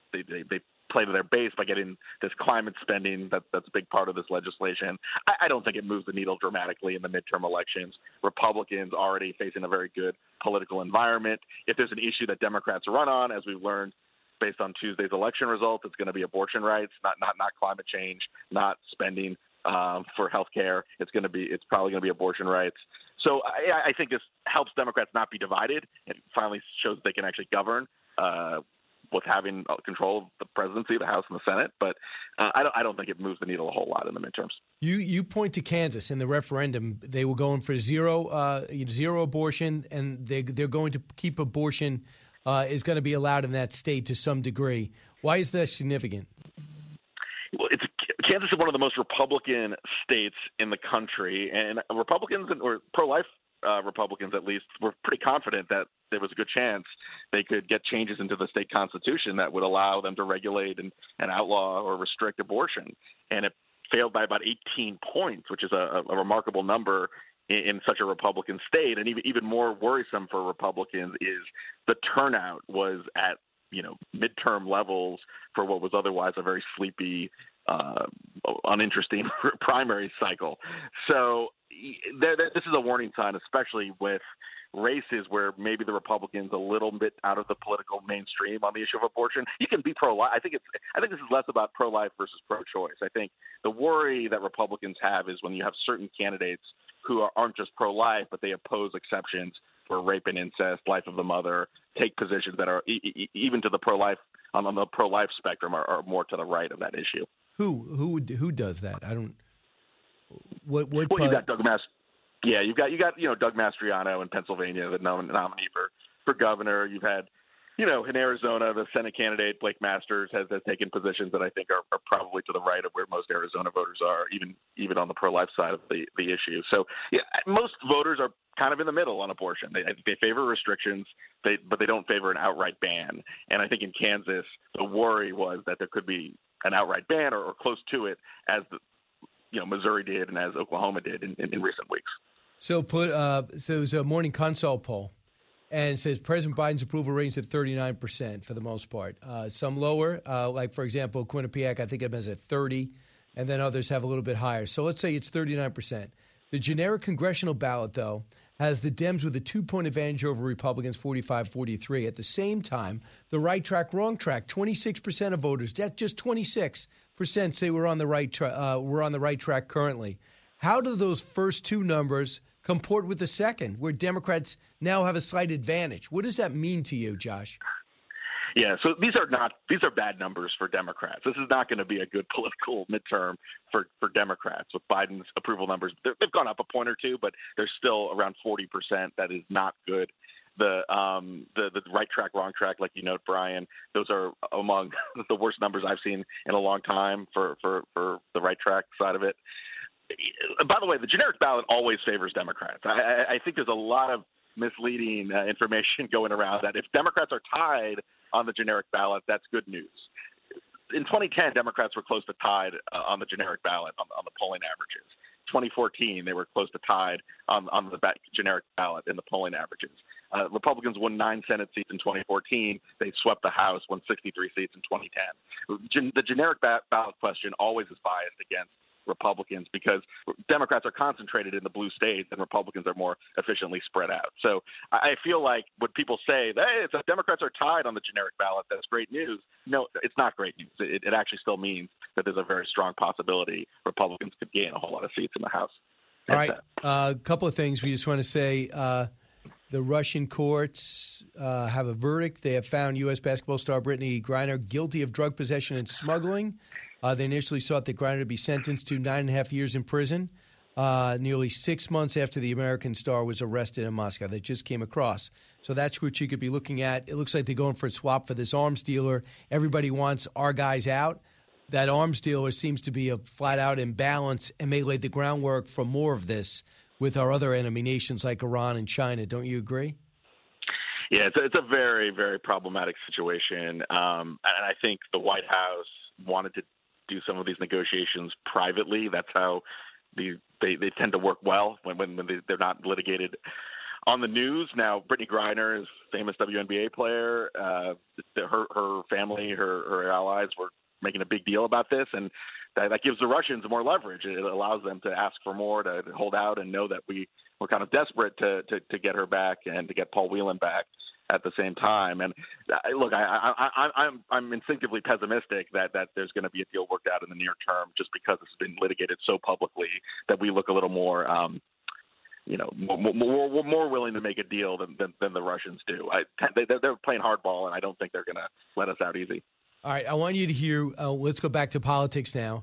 play to their base by getting this climate spending that's a big part of this legislation. I don't think it moves the needle dramatically in the midterm elections. Republicans already facing a very good political environment. If there's an issue that Democrats run on, as we've learned based on Tuesday's election results, it's going to be abortion rights, not climate change, not spending for health care. It's probably going to be abortion rights. So I think this helps Democrats not be divided. It finally shows they can actually govern with having control of the presidency, the House, and the Senate. But I don't think it moves the needle a whole lot in the midterms. You point to Kansas in the referendum. They were going for zero abortion, and they're going to keep abortion is going to be allowed in that state to some degree. Why is that significant? Well, Kansas is one of the most Republican states in the country, and Republicans, or pro-life Republicans at least, were pretty confident that there was a good chance they could get changes into the state constitution that would allow them to regulate and outlaw or restrict abortion. And it failed by about 18 points, which is a remarkable number in such a Republican state. And even more worrisome for Republicans is the turnout was at midterm levels for what was otherwise a very sleepy, uninteresting primary cycle. So this is a warning sign, especially with races where maybe the Republicans a little bit out of the political mainstream on the issue of abortion. You can be pro-life. I think this is less about pro-life versus pro-choice. I think the worry that Republicans have is when you have certain candidates who aren't just pro-life, but they oppose exceptions for rape and incest, life of the mother, take positions that are even to the pro-life on the pro-life spectrum are more to the right of that issue. Who does that? I don't. Well, you've got Doug you've got Doug Mastriano in Pennsylvania, the nominee for governor. You've had, in Arizona, the Senate candidate Blake Masters has taken positions that I think are probably to the right of where most Arizona voters are, even on the pro-life side of the issue. So most voters are kind of in the middle on abortion. They favor restrictions, but they don't favor an outright ban. And I think in Kansas, the worry was that there could be an outright ban or close to it, as Missouri did and as Oklahoma did in recent weeks. So there's a Morning Consult poll, and it says President Biden's approval rating's at 39% for the most part. Some lower, like, for example, Quinnipiac, I think it has at 30, and then others have a little bit higher. So let's say it's 39%. The generic congressional ballot, though, has the Dems with a 2-point advantage over Republicans, 45-43. At the same time, the right track, wrong track, 26% of voters, that's just 26% say we're on the right track currently. How do those first two numbers comport with the second, where Democrats now have a slight advantage? What does that mean to you, Josh? Yeah, so these are bad numbers for Democrats. This is not going to be a good political midterm for Democrats with Biden's approval numbers. They've gone up a point or two, but they're still around 40%. That is not good. The right track, wrong track, like you note, Brian, those are among the worst numbers I've seen in a long time for the right track side of it. By the way, the generic ballot always favors Democrats. I think there's a lot of misleading information going around that if Democrats are tied on the generic ballot, that's good news. In 2010, Democrats were close to tied on the generic ballot on the polling averages. 2014, they were close to tied on the generic ballot in the polling averages. Republicans won 9 Senate seats in 2014. They swept the House, won 63 seats in 2010. The generic ballot question always is biased against Republicans because Democrats are concentrated in the blue states and Republicans are more efficiently spread out. So I feel like when people say, hey, if the Democrats are tied on the generic ballot, that's great news. No, it's not great news. It actually still means that there's a very strong possibility Republicans could gain a whole lot of seats in the House. All right. A couple of things we just want to say. The Russian courts have a verdict. They have found U.S. basketball star Brittany Griner guilty of drug possession and smuggling. They initially sought that Griner to be sentenced to 9.5 years in prison, nearly 6 months after the American star was arrested in Moscow. That just came across. So that's what you could be looking at. It looks like they're going for a swap for this arms dealer. Everybody wants our guys out. That arms dealer seems to be a flat-out imbalance and may lay the groundwork for more of this with our other enemy nations like Iran and China. Don't you agree? Yeah, it's a very, very problematic situation. And I think the White House wanted to do some of these negotiations privately. That's how they tend to work well when they're not litigated on the news. Now, Brittany Griner is a famous WNBA player. Her family, her allies were making a big deal about this, and that gives the Russians more leverage. It allows them to ask for more, to hold out, and know that we're kind of desperate to get her back and to get Paul Whelan back at the same time. And look, I'm instinctively pessimistic that there's going to be a deal worked out in the near term, just because it's been litigated so publicly that we look a little more, more willing to make a deal than the Russians do. They're playing hardball, and I don't think they're going to let us out easy. All right, I want you to hear. Let's go back to politics now.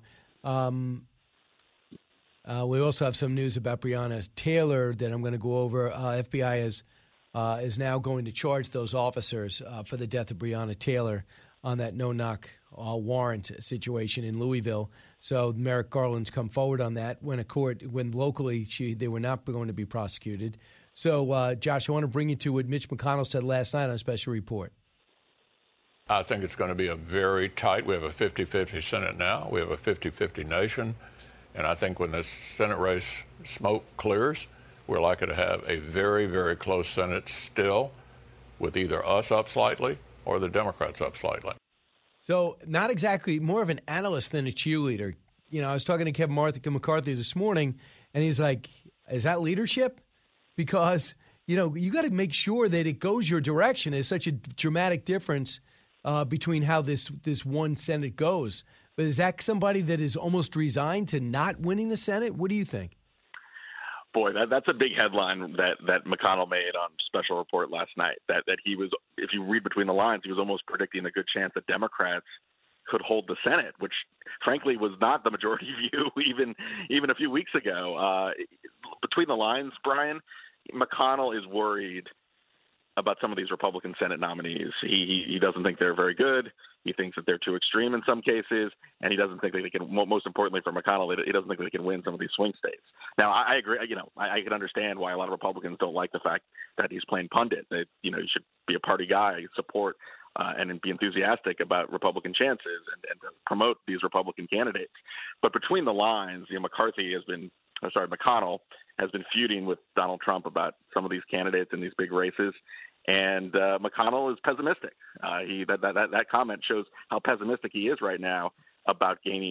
We also have some news about Breonna Taylor that I'm going to go over. FBI is now going to charge those officers for the death of Breonna Taylor on that no-knock warrant situation in Louisville. So Merrick Garland's come forward on that when locally they were not going to be prosecuted. So, Josh, I want to bring you to what Mitch McConnell said last night on a special report. I think it's going to be a very tight. We have a 50-50 Senate now. We have a 50-50 nation. And I think when this Senate race smoke clears, we're likely to have a very, very close Senate still, with either us up slightly or the Democrats up slightly. So not exactly, more of an analyst than a cheerleader. You know, I was talking to Kevin McCarthy this morning, and he's like, is that leadership? Because, you know, you got to make sure that it goes your direction. There's such a dramatic difference between how this one Senate goes. But is that somebody that is almost resigned to not winning the Senate? What do you think? Boy, that's a big headline that McConnell made on Special Report last night, that he was, if you read between the lines, he was almost predicting a good chance that Democrats could hold the Senate, which frankly was not the majority view even a few weeks ago. Between the lines, Brian, McConnell is worried about some of these Republican Senate nominees. He doesn't think they're very good. He thinks that they're too extreme in some cases, and he doesn't think that they can, most importantly for McConnell, he doesn't think they can win some of these swing states. Now, I agree. You know, I can understand why a lot of Republicans don't like the fact that he's playing pundit. That, you know, you should be a party guy, support and be enthusiastic about Republican chances and promote these Republican candidates. But between the lines, you know, McConnell has been feuding with Donald Trump about some of these candidates in these big races. And McConnell is pessimistic. That comment shows how pessimistic he is right now about gaining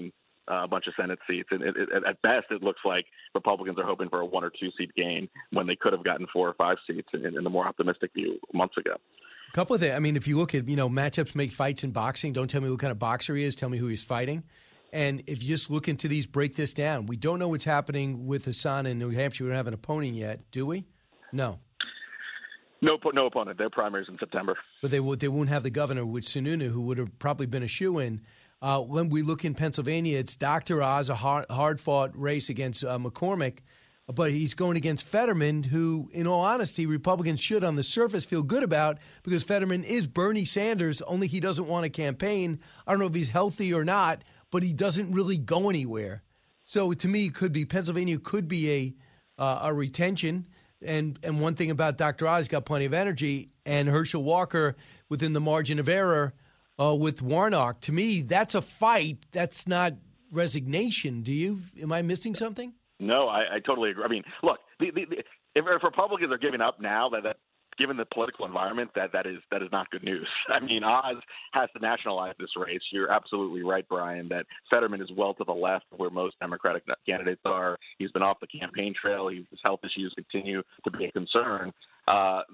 a bunch of Senate seats. And at best, it looks like Republicans are hoping for a 1 or 2 seat gain when they could have gotten 4 or 5 seats in the more optimistic view months ago. A couple of things. I mean, if you look at, matchups make fights in boxing. Don't tell me what kind of boxer he is. Tell me who he's fighting. And if you just look into these, break this down. We don't know what's happening with Hassan in New Hampshire. We don't have an opponent yet, do we? No. No opponent. Their primaries in September. But they won't have the governor with Sununu, who would have probably been a shoo-in. When we look in Pennsylvania, it's Dr. Oz, a hard-fought race against McCormick. But he's going against Fetterman, who, in all honesty, Republicans should on the surface feel good about because Fetterman is Bernie Sanders, only he doesn't want to campaign. I don't know if he's healthy or not, but he doesn't really go anywhere. So to me, Pennsylvania could be a retention. And one thing about Dr. Oz, he's got plenty of energy, and Herschel Walker within the margin of error with Warnock. To me, that's a fight. That's not resignation. Am I missing something? No, I totally agree. I mean, look, if Republicans are giving up now, that given the political environment, that is not good news. I mean, Oz has to nationalize this race. You're absolutely right, Brian, that Fetterman is well to the left of where most Democratic candidates are. He's been off the campaign trail. His health issues continue to be a concern. Oz,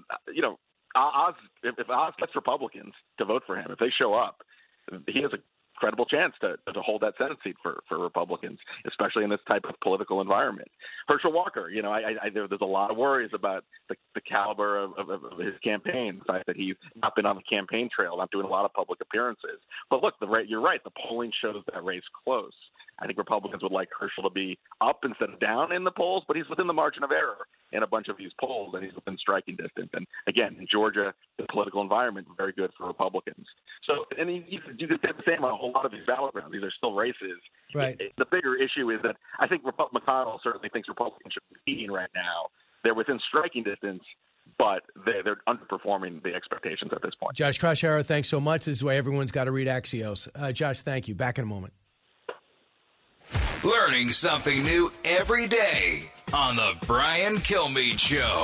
if Oz gets Republicans to vote for him, if they show up, he has a credible chance to hold that Senate seat for Republicans, especially in this type of political environment. Herschel Walker, there's a lot of worries about the caliber of his campaign, the fact that he's not been on the campaign trail, not doing a lot of public appearances. But look, you're right. The polling shows that race close. I think Republicans would like Herschel to be up instead of down in the polls, but he's within the margin of error in a bunch of these polls, and he's within striking distance. And again, in Georgia, the political environment very good for Republicans. So, and you could say the same on a whole lot of these battlegrounds. These are still races. Right. The bigger issue is that I think McConnell certainly thinks Republicans should be leading right now. They're within striking distance, but they're underperforming the expectations at this point. Josh Kraushaar, thanks so much. This is why everyone's got to read Axios. Josh, thank you. Back in a moment. Learning something new every day on the Brian Kilmeade Show.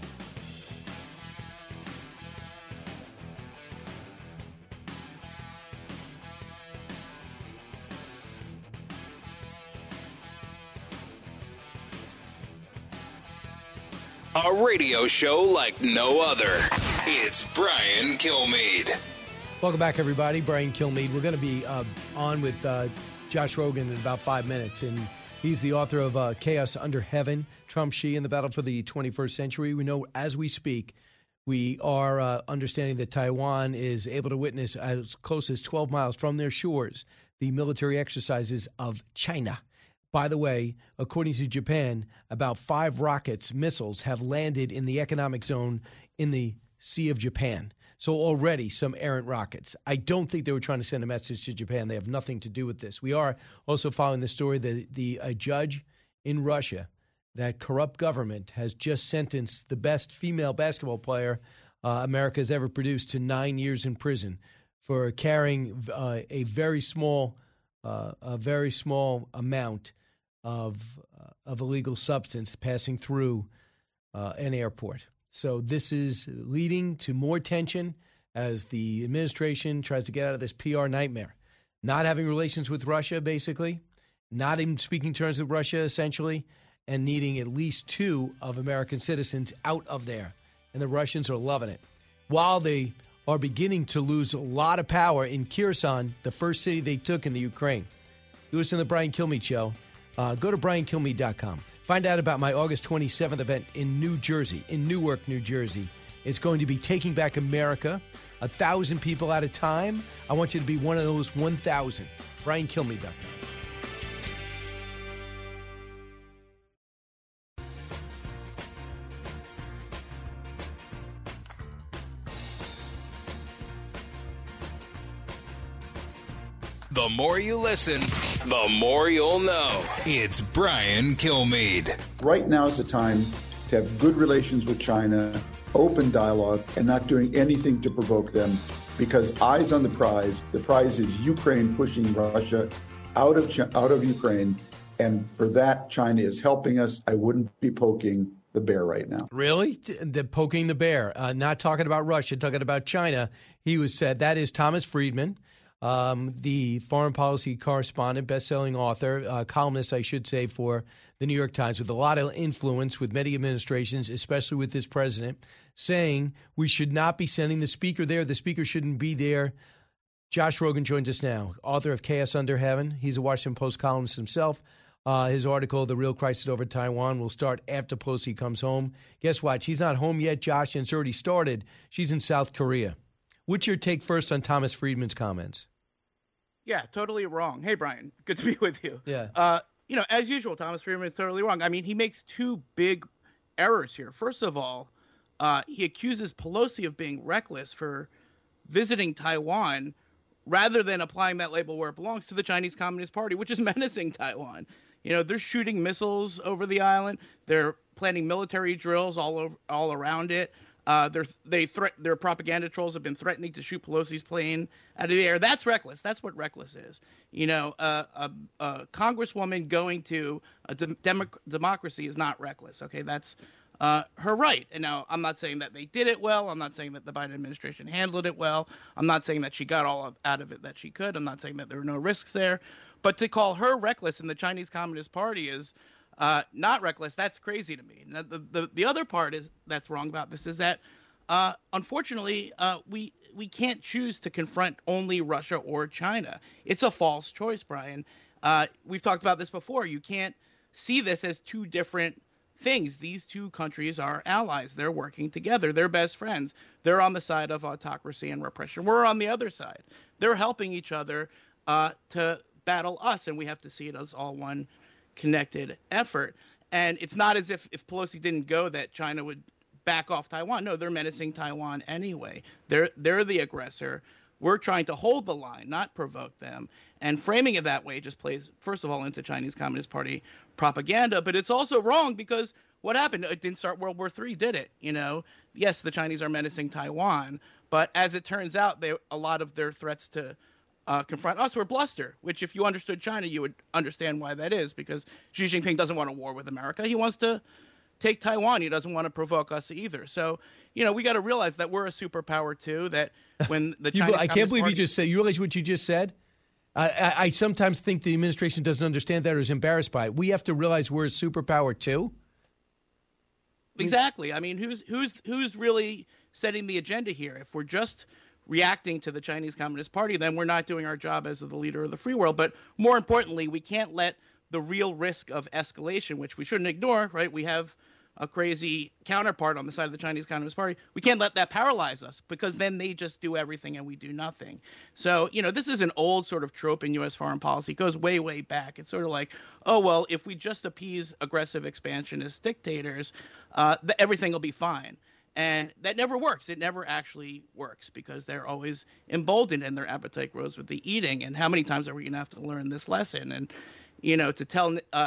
A radio show like no other. It's Brian Kilmeade. Welcome back, everybody. Brian Kilmeade. We're going to be on with Josh Rogin in about 5 minutes, and he's the author of Chaos Under Heaven, Trump, Xi, and the Battle for the 21st Century. We know as we speak, we are understanding that Taiwan is able to witness as close as 12 miles from their shores the military exercises of China. By the way, according to Japan, about 5 missiles have landed in the economic zone in the Sea of Japan. So already some errant rockets. I don't think they were trying to send a message to Japan. They have nothing to do with this. We are also following the story that a judge in Russia, that corrupt government, has just sentenced the best female basketball player America has ever produced to 9 years in prison for carrying a very small amount of illegal substance passing through an airport. So this is leading to more tension as the administration tries to get out of this PR nightmare. Not having relations with Russia, basically, not even speaking terms with Russia, essentially, and needing at least 2 of American citizens out of there. And the Russians are loving it. While they are beginning to lose a lot of power in Kherson, the first city they took in the Ukraine. You listen to the Brian Kilmeade Show. Go to briankilmeade.com. Find out about my August 27th event in New Jersey, in Newark, New Jersey. It's going to be Taking Back America, 1,000 people at a time. I want you to be one of those 1,000. BrianKilmeade.com. The more you listen, the more you'll know. It's Brian Kilmeade. Right now is the time to have good relations with China, open dialogue, and not doing anything to provoke them, because eyes on the prize. The prize is Ukraine pushing Russia out of Ukraine, and for that, China is helping us. I wouldn't be poking the bear right now. Really? Poking the bear. Not talking about Russia, talking about China. He was said that is Thomas Friedman. the foreign policy correspondent, best-selling author, columnist, I should say, for the New York Times, with a lot of influence with many administrations, especially with this president, saying we should not be sending the speaker there. The speaker shouldn't be there. Josh Rogin joins us now, author of Chaos Under Heaven. He's a Washington Post columnist himself. His article, The Real Crisis Over Taiwan, will start after Pelosi comes home. Guess what? She's not home yet, Josh, and it's already started. She's in South Korea. What's your take first on Thomas Friedman's comments? Yeah, totally wrong. Hey, Brian, good to be with you. Yeah. As usual, Thomas Friedman is totally wrong. I mean, he makes two big errors here. First of all, he accuses Pelosi of being reckless for visiting Taiwan rather than applying that label where it belongs, to the Chinese Communist Party, which is menacing Taiwan. They're shooting missiles over the island. They're planning military drills all around it. Their propaganda trolls have been threatening to shoot Pelosi's plane out of the air. That's reckless. That's what reckless is. A congresswoman going to a democracy is not reckless. Okay, that's her right. And now I'm not saying that they did it well. I'm not saying that the Biden administration handled it well. I'm not saying that she got all out of it that she could. I'm not saying that there were no risks there. But to call her reckless in the Chinese Communist Party is not reckless. That's crazy to me. Now, the other part that's wrong about this is that unfortunately we can't choose to confront only Russia or China. It's a false choice, Brian. We've talked about this before. You can't see this as two different things. These two countries are allies. They're working together. They're best friends. They're on the side of autocracy and repression. We're on the other side. They're helping each other to battle us, and we have to see it as all one connected effort. And it's not as if Pelosi didn't go that China would back off Taiwan. No, they're menacing Taiwan anyway. They're the aggressor. We're trying to hold the line, not provoke them. And framing it that way just plays, first of all, into Chinese Communist Party propaganda. But it's also wrong because what happened? It didn't start World War III, did it? Yes, the Chinese are menacing Taiwan. But as it turns out, a lot of their threats to confront us were bluster, which if you understood China, you would understand why that is, because Xi Jinping doesn't want a war with America. He wants to take Taiwan. He doesn't want to provoke us either. So, we got to realize that we're a superpower too, that when the Chinese I can't believe you just said, you realize what you just said? I sometimes think the administration doesn't understand that or is embarrassed by it. We have to realize we're a superpower too. Exactly. I mean, who's really setting the agenda here? If we're just reacting to the Chinese Communist Party, then we're not doing our job as the leader of the free world. But more importantly, we can't let the real risk of escalation, which we shouldn't ignore, right? We have a crazy counterpart on the side of the Chinese Communist Party. We can't let that paralyze us, because then they just do everything and we do nothing. So, this is an old sort of trope in U.S. foreign policy. It goes way, way back. It's sort of like, oh, well, if we just appease aggressive expansionist dictators, everything will be fine. And that never works. It never actually works, because they're always emboldened and their appetite grows with the eating. And how many times are we going to have to learn this lesson? And, to tell,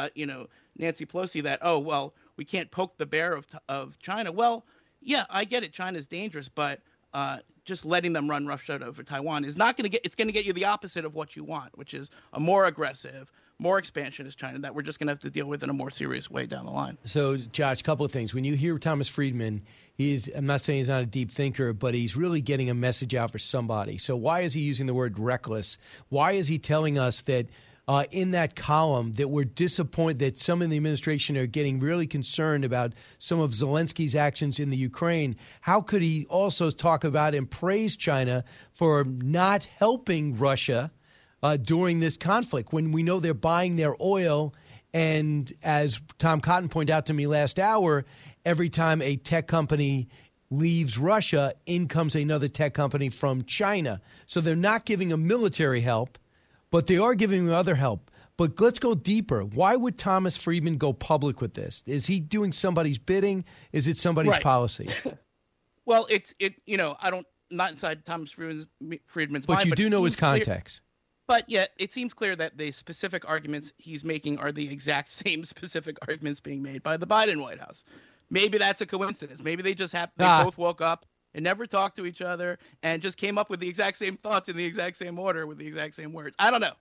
Nancy Pelosi that, oh, well, we can't poke the bear of China. Well, yeah, I get it. China's dangerous, but just letting them run roughshod over Taiwan is not going to get – it's going to get you the opposite of what you want, which is a more aggressive, more expansionist China that we're just going to have to deal with in a more serious way down the line. So, Josh, a couple of things. When you hear Thomas Friedman, I'm not saying he's not a deep thinker, but he's really getting a message out for somebody. So why is he using the word reckless? Why is he telling us that in that column that we're disappointed that some in the administration are getting really concerned about some of Zelensky's actions in the Ukraine? How could he also talk about and praise China for not helping Russia during this conflict when we know they're buying their oil? And as Tom Cotton pointed out to me last hour, every time a tech company leaves Russia, in comes another tech company from China. So they're not giving them military help, but they are giving them other help. But let's go deeper. Why would Thomas Friedman go public with this? Is he doing somebody's bidding? Is it somebody's policy? Well, I'm not inside Thomas Friedman's mind. But you do know his context. But yet, it seems clear that the specific arguments he's making are the exact same specific arguments being made by the Biden White House. Maybe that's a coincidence. Maybe they just both woke up and never talked to each other and just came up with the exact same thoughts in the exact same order with the exact same words. I don't know.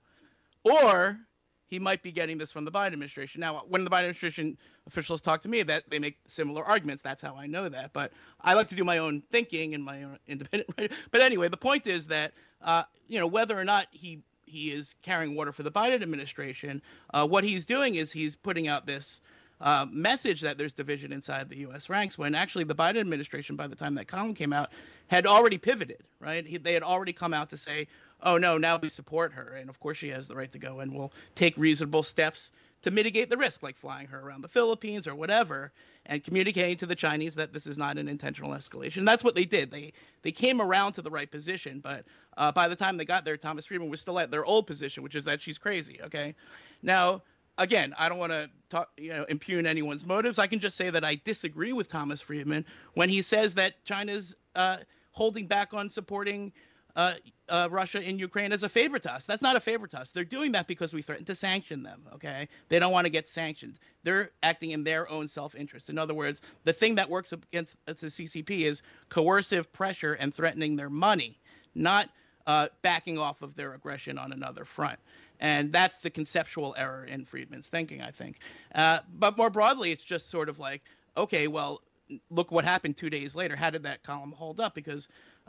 Or he might be getting this from the Biden administration. Now, when the Biden administration officials talk to me, that they make similar arguments. That's how I know that. But I like to do my own thinking and my own independent. But anyway, the point is that whether or not he is carrying water for the Biden administration, what he's doing is he's putting out this message that there's division inside the U.S. ranks, when actually the Biden administration, by the time that column came out, had already pivoted, right? They had already come out to say, oh, no, now we support her. And, of course, she has the right to go and will take reasonable steps to mitigate the risk, like flying her around the Philippines or whatever, and communicating to the Chinese that this is not an intentional escalation. That's what they did. They came around to the right position, but by the time they got there, Thomas Friedman was still at their old position, which is that she's crazy, okay? Now, again, I don't want to impugn anyone's motives. I can just say that I disagree with Thomas Friedman when he says that China's holding back on supporting Russia in Ukraine as a favor to us. That's not a favor to us. They're doing that because we threatened to sanction them, okay? They don't want to get sanctioned. They're acting in their own self-interest. In other words, the thing that works against the CCP is coercive pressure and threatening their money, not backing off of their aggression on another front. And that's the conceptual error in Friedman's thinking, I think. But more broadly, it's just sort of like, okay, well, look what happened 2 days later. How did that column hold up? Because,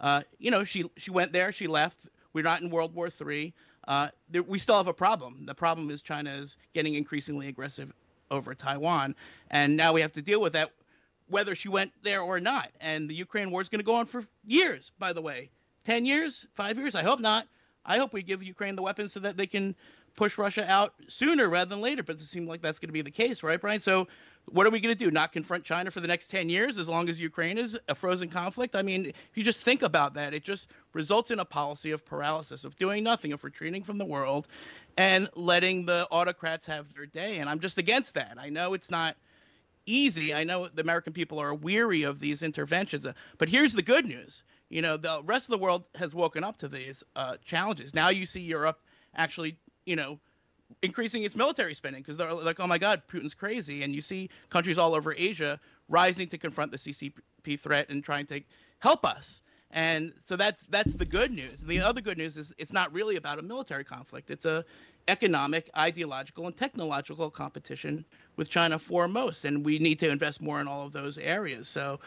she went there, she left. We're not in World War III. We still have a problem. The problem is China is getting increasingly aggressive over Taiwan. And now we have to deal with that, whether she went there or not. And the Ukraine war is going to go on for years, by the way. 10 years? 5 years? I hope not. I hope we give Ukraine the weapons so that they can push Russia out sooner rather than later. But it doesn't seem like that's going to be the case, right, Brian? So what are we going to do? Not confront China for the next 10 years as long as Ukraine is a frozen conflict? I mean, if you just think about that, it just results in a policy of paralysis, of doing nothing, of retreating from the world and letting the autocrats have their day. And I'm just against that. I know it's not easy. I know the American people are weary of these interventions. But here's the good news. The rest of the world has woken up to these challenges. Now you see Europe actually, increasing its military spending because they're like, oh, my God, Putin's crazy. And you see countries all over Asia rising to confront the CCP threat and trying to help us. And so that's the good news. The other good news is it's not really about a military conflict. It's a economic, ideological, and technological competition with China foremost. And we need to invest more in all of those areas. So,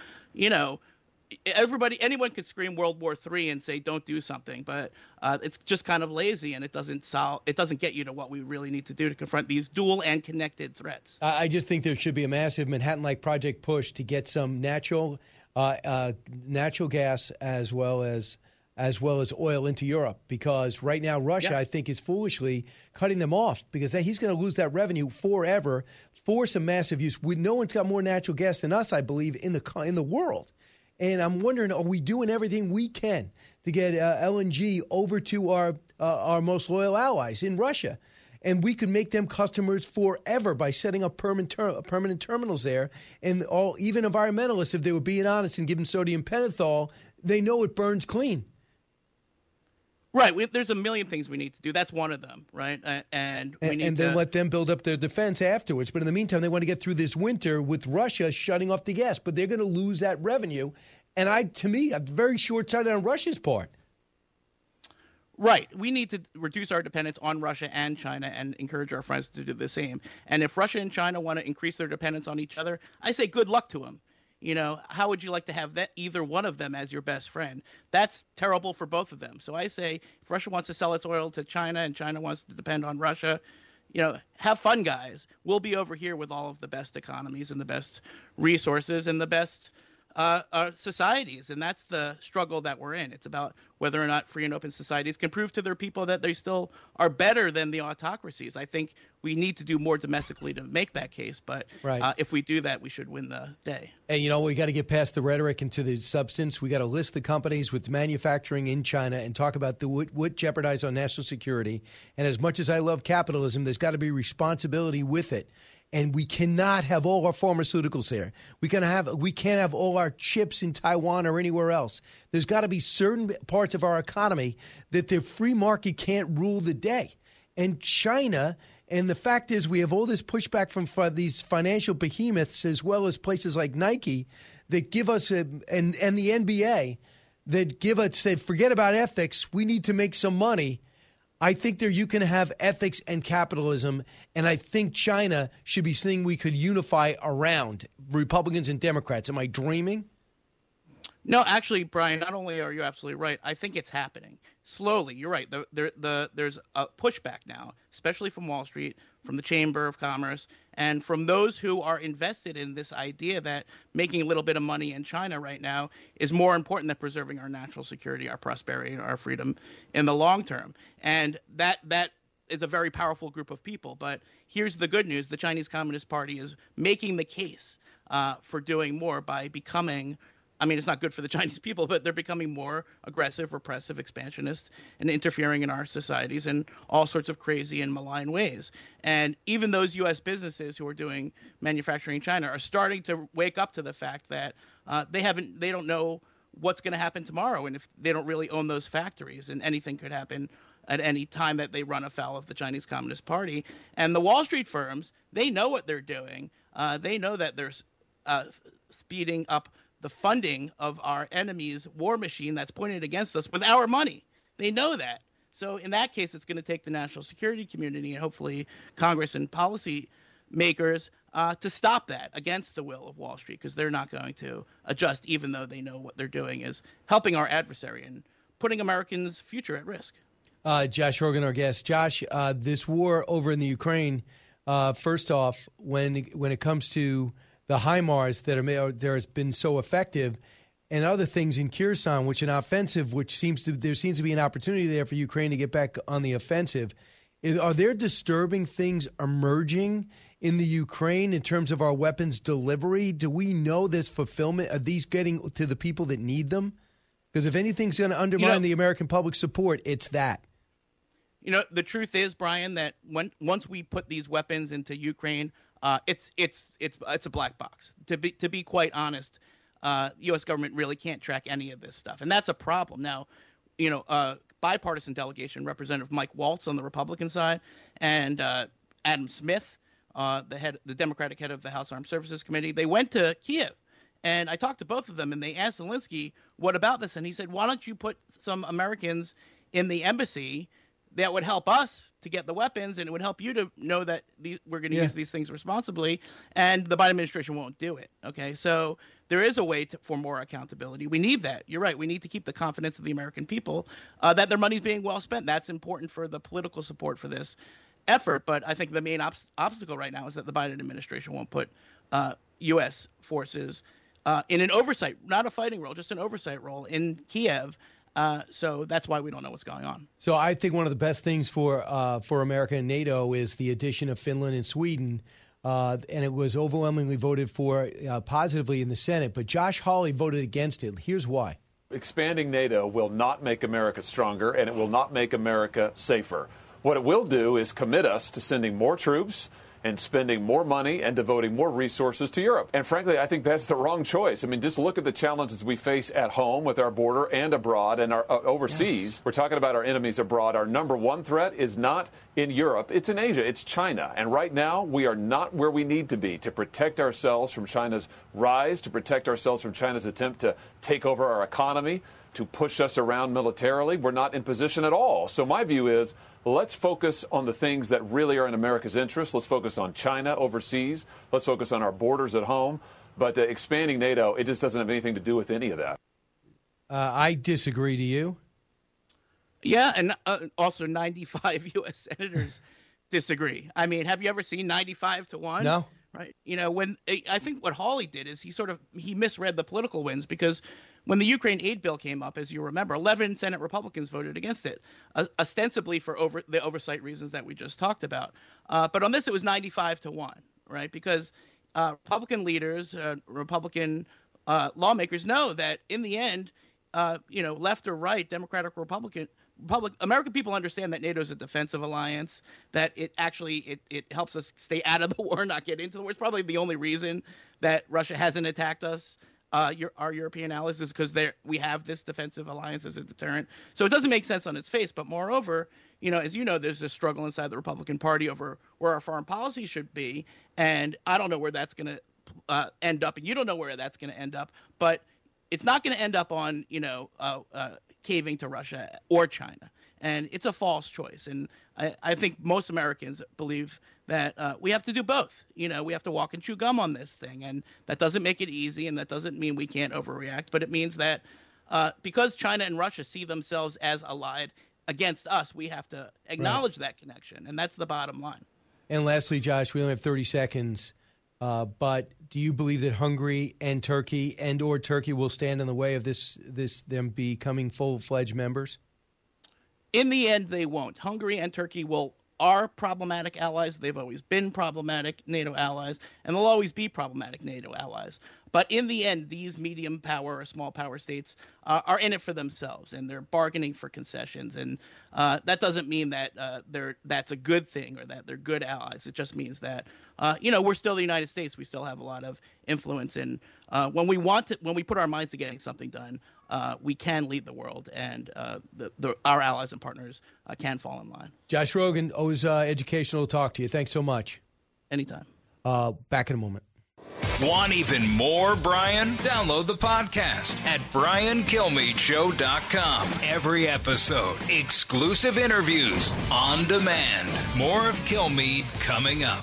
anyone could scream World War III and say don't do something, but it's just kind of lazy, and it doesn't get you to what we really need to do to confront these dual and connected threats. I just think there should be a massive Manhattan-like project push to get some natural gas as well as oil into Europe, because right now Russia, I think, is foolishly cutting them off because he's going to lose that revenue forever, force a massive use. No one's got more natural gas than us, I believe, in the world. And I'm wondering, are we doing everything we can to get LNG over to our most loyal allies in Russia? And we could make them customers forever by setting up permanent terminals there. And even environmentalists, if they were being honest and giving sodium pentothal, they know it burns clean. Right. There's a million things we need to do. That's one of them, right? And then let them build up their defense afterwards. But in the meantime, they want to get through this winter with Russia shutting off the gas. But they're going to lose that revenue. And to me, I'm very short-sighted on Russia's part. Right. We need to reduce our dependence on Russia and China and encourage our friends to do the same. And if Russia and China want to increase their dependence on each other, I say good luck to them. How would you like to have either one of them as your best friend? That's terrible for both of them. So I say if Russia wants to sell its oil to China and China wants to depend on Russia, have fun, guys. We'll be over here with all of the best economies and the best resources and the best societies. And that's the struggle that we're in. It's about whether or not free and open societies can prove to their people that they still are better than the autocracies. I think we need to do more domestically to make that case. But if we do that, we should win the day. And, we got to get past the rhetoric and to the substance. We got to list the companies with manufacturing in China and talk about what jeopardize our national security. And as much as I love capitalism, there's got to be responsibility with it. And we cannot have all our pharmaceuticals there. We can't have all our chips in Taiwan or anywhere else. There's got to be certain parts of our economy that the free market can't rule the day. And China, and the fact is we have all this pushback from these financial behemoths as well as places like Nike that give us, and the NBA, that give us, said, forget about ethics, we need to make some money. I think you can have ethics and capitalism, and I think China should be something we could unify around, Republicans and Democrats. Am I dreaming? No, actually, Brian, not only are you absolutely right, I think it's happening slowly. You're right. There's a pushback now, especially from Wall Street, from the Chamber of Commerce, and from those who are invested in this idea that making a little bit of money in China right now is more important than preserving our national security, our prosperity, and our freedom in the long term. And that is a very powerful group of people. But here's the good news. The Chinese Communist Party is making the case for doing more by becoming, I mean, it's not good for the Chinese people, but they're becoming more aggressive, repressive, expansionist, and interfering in our societies in all sorts of crazy and malign ways. And even those U.S. businesses who are doing manufacturing in China are starting to wake up to the fact that they don't know what's going to happen tomorrow, and if they don't really own those factories, and anything could happen at any time that they run afoul of the Chinese Communist Party. And the Wall Street firms, they know what they're doing. They know that they're speeding up the funding of our enemy's war machine that's pointed against us with our money. They know that. So in that case, it's going to take the national security community and hopefully Congress and policy makers to stop that against the will of Wall Street, because they're not going to adjust, even though they know what they're doing is helping our adversary and putting Americans' future at risk. Josh Rogin, our guest. Josh, this war over in the Ukraine, first off, when it comes to the HIMARS that has been so effective, and other things in Kherson, which an offensive, there seems to be an opportunity there for Ukraine to get back on the offensive. Are there disturbing things emerging in the Ukraine in terms of our weapons delivery? Do we know this fulfillment? Are these getting to the people that need them? Because if anything's going to undermine the American public support, it's that. You know, the truth is, Brian, that once we put these weapons into Ukraine, it's a black box. To be quite honest, the U.S. government really can't track any of this stuff, and that's a problem. Now, you know, bipartisan delegation, Representative Mike Waltz on the Republican side, and Adam Smith, the Democratic head of the House Armed Services Committee, they went to Kiev. And I talked to both of them, and they asked Zelensky, what about this? And he said, why don't you put some Americans in the embassy that would help us to get the weapons, and it would help you to know that we're going to use these things responsibly, and the Biden administration won't do it. Okay, so there is a way for more accountability. We need that. You're right. We need to keep the confidence of the American people that their money's being well spent. That's important for the political support for this effort. But I think the main obstacle right now is that the Biden administration won't put U.S. forces in an oversight, not a fighting role, just an oversight role in Kiev. So that's why we don't know what's going on. So I think one of the best things for America and NATO is the addition of Finland and Sweden, and it was overwhelmingly voted for positively in the Senate. But Josh Hawley voted against it. Here's why. Expanding NATO will not make America stronger, and it will not make America safer. What it will do is commit us to sending more troops and spending more money and devoting more resources to Europe. And frankly, I think that's the wrong choice. I mean, just look at the challenges we face at home with our border and abroad and our overseas. Yes. We're talking about our enemies abroad. Our number one threat is not in Europe. It's in Asia. It's China. And right now, we are not where we need to be to protect ourselves from China's rise, to protect ourselves from China's attempt to take over our economy, to push us around militarily. We're not in position at all. So my view is, let's focus on the things that really are in America's interest. Let's focus on China overseas. Let's focus on our borders at home. But expanding NATO, it just doesn't have anything to do with any of that. I disagree. Do you? Yeah, and also 95 U.S. senators disagree. I mean, have you ever seen 95-1? No. Right. You know, I think what Hawley did is he misread the political winds, because when the Ukraine aid bill came up, as you remember, 11 Senate Republicans voted against it, ostensibly for the oversight reasons that we just talked about. But on this, it was 95-1, right? Because Republican leaders, Republican lawmakers know that in the end, left or right, Democratic, American people understand that NATO is a defensive alliance, that it actually it helps us stay out of the war, not get into the war. It's probably the only reason that Russia hasn't attacked us. Our European allies is because we have this defensive alliance as a deterrent. So it doesn't make sense on its face. But moreover, as you know, there's a struggle inside the Republican Party over where our foreign policy should be. And I don't know where that's going to end up. And you don't know where that's going to end up. But it's not going to end up on, caving to Russia or China. And it's a false choice. And I think most Americans believe that we have to do both. You know, we have to walk and chew gum on this thing. And that doesn't make it easy, and that doesn't mean we can't overreact. But it means that because China and Russia see themselves as allied against us, we have to acknowledge that connection. And that's the bottom line. And lastly, Josh, we only have 30 seconds. But do you believe that Hungary and Turkey or Turkey will stand in the way of them becoming full-fledged members? In the end, they won't. Hungary and Turkey are problematic allies. They've always been problematic NATO allies, and they'll always be problematic NATO allies. But in the end, these medium power or small power states are in it for themselves, and they're bargaining for concessions. And that doesn't mean that that's a good thing or that they're good allies. It just means that we're still the United States. We still have a lot of influence, and when we put our minds to getting something done, we can lead the world, and our allies and partners can fall in line. Josh Rogin, always educational to talk to you. Thanks so much. Anytime. Back in a moment. Want even more Brian? Download the podcast at BrianKilmeadshow.com. Every episode, exclusive interviews on demand. More of Kilmeade coming up.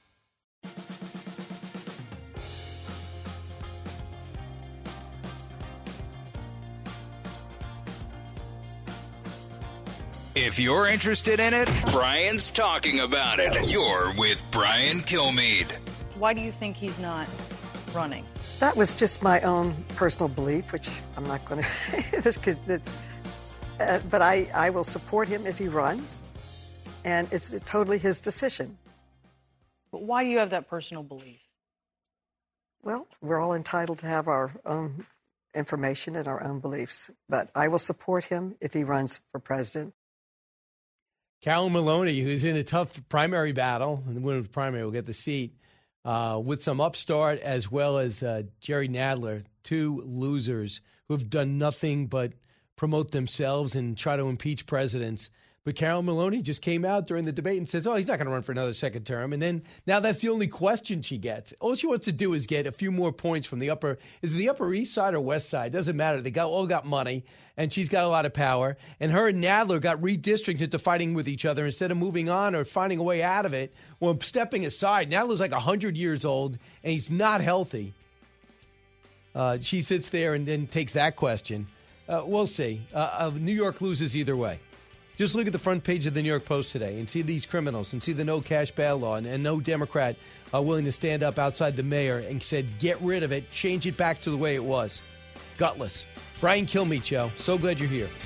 If you're interested in it, Brian's talking about it. You're with Brian Kilmeade. Why do you think he's not running? That was just my own personal belief, which I'm not going to. But I will support him if he runs, and it's totally his decision. But why do you have that personal belief? Well, we're all entitled to have our own information and our own beliefs, but I will support him if he runs for president. Carolyn Maloney, who's in a tough primary battle, and the winner of the primary will get the seat, with some upstart as well as Jerry Nadler, two losers who have done nothing but promote themselves and try to impeach presidents. But Carolyn Maloney just came out during the debate and says, he's not going to run for another second term. And then now that's the only question she gets. All she wants to do is get a few more points from the Upper East Side or West Side? Doesn't matter. They all got money, and she's got a lot of power. And her and Nadler got redistricted to fighting with each other instead of moving on or finding a way out of it. Well, stepping aside, Nadler's like 100 years old, and he's not healthy. She sits there and then takes that question. We'll see. New York loses either way. Just look at the front page of the New York Post today and see these criminals and see the no cash bail law and no Democrat willing to stand up outside the mayor and said, get rid of it, change it back to the way it was. Gutless. Brian Kilmeade Show. So glad you're here.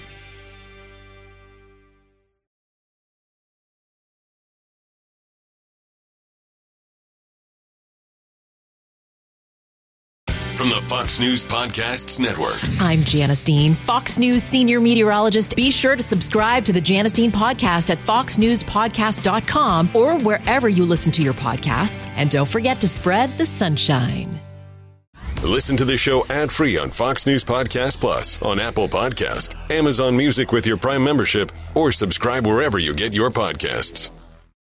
From the Fox News Podcasts Network. I'm Janice Dean, Fox News senior meteorologist. Be sure to subscribe to the Janice Dean podcast at foxnewspodcast.com or wherever you listen to your podcasts. And don't forget to spread the sunshine. Listen to the show ad-free on Fox News Podcast Plus, on Apple Podcast, Amazon Music with your Prime membership, or subscribe wherever you get your podcasts.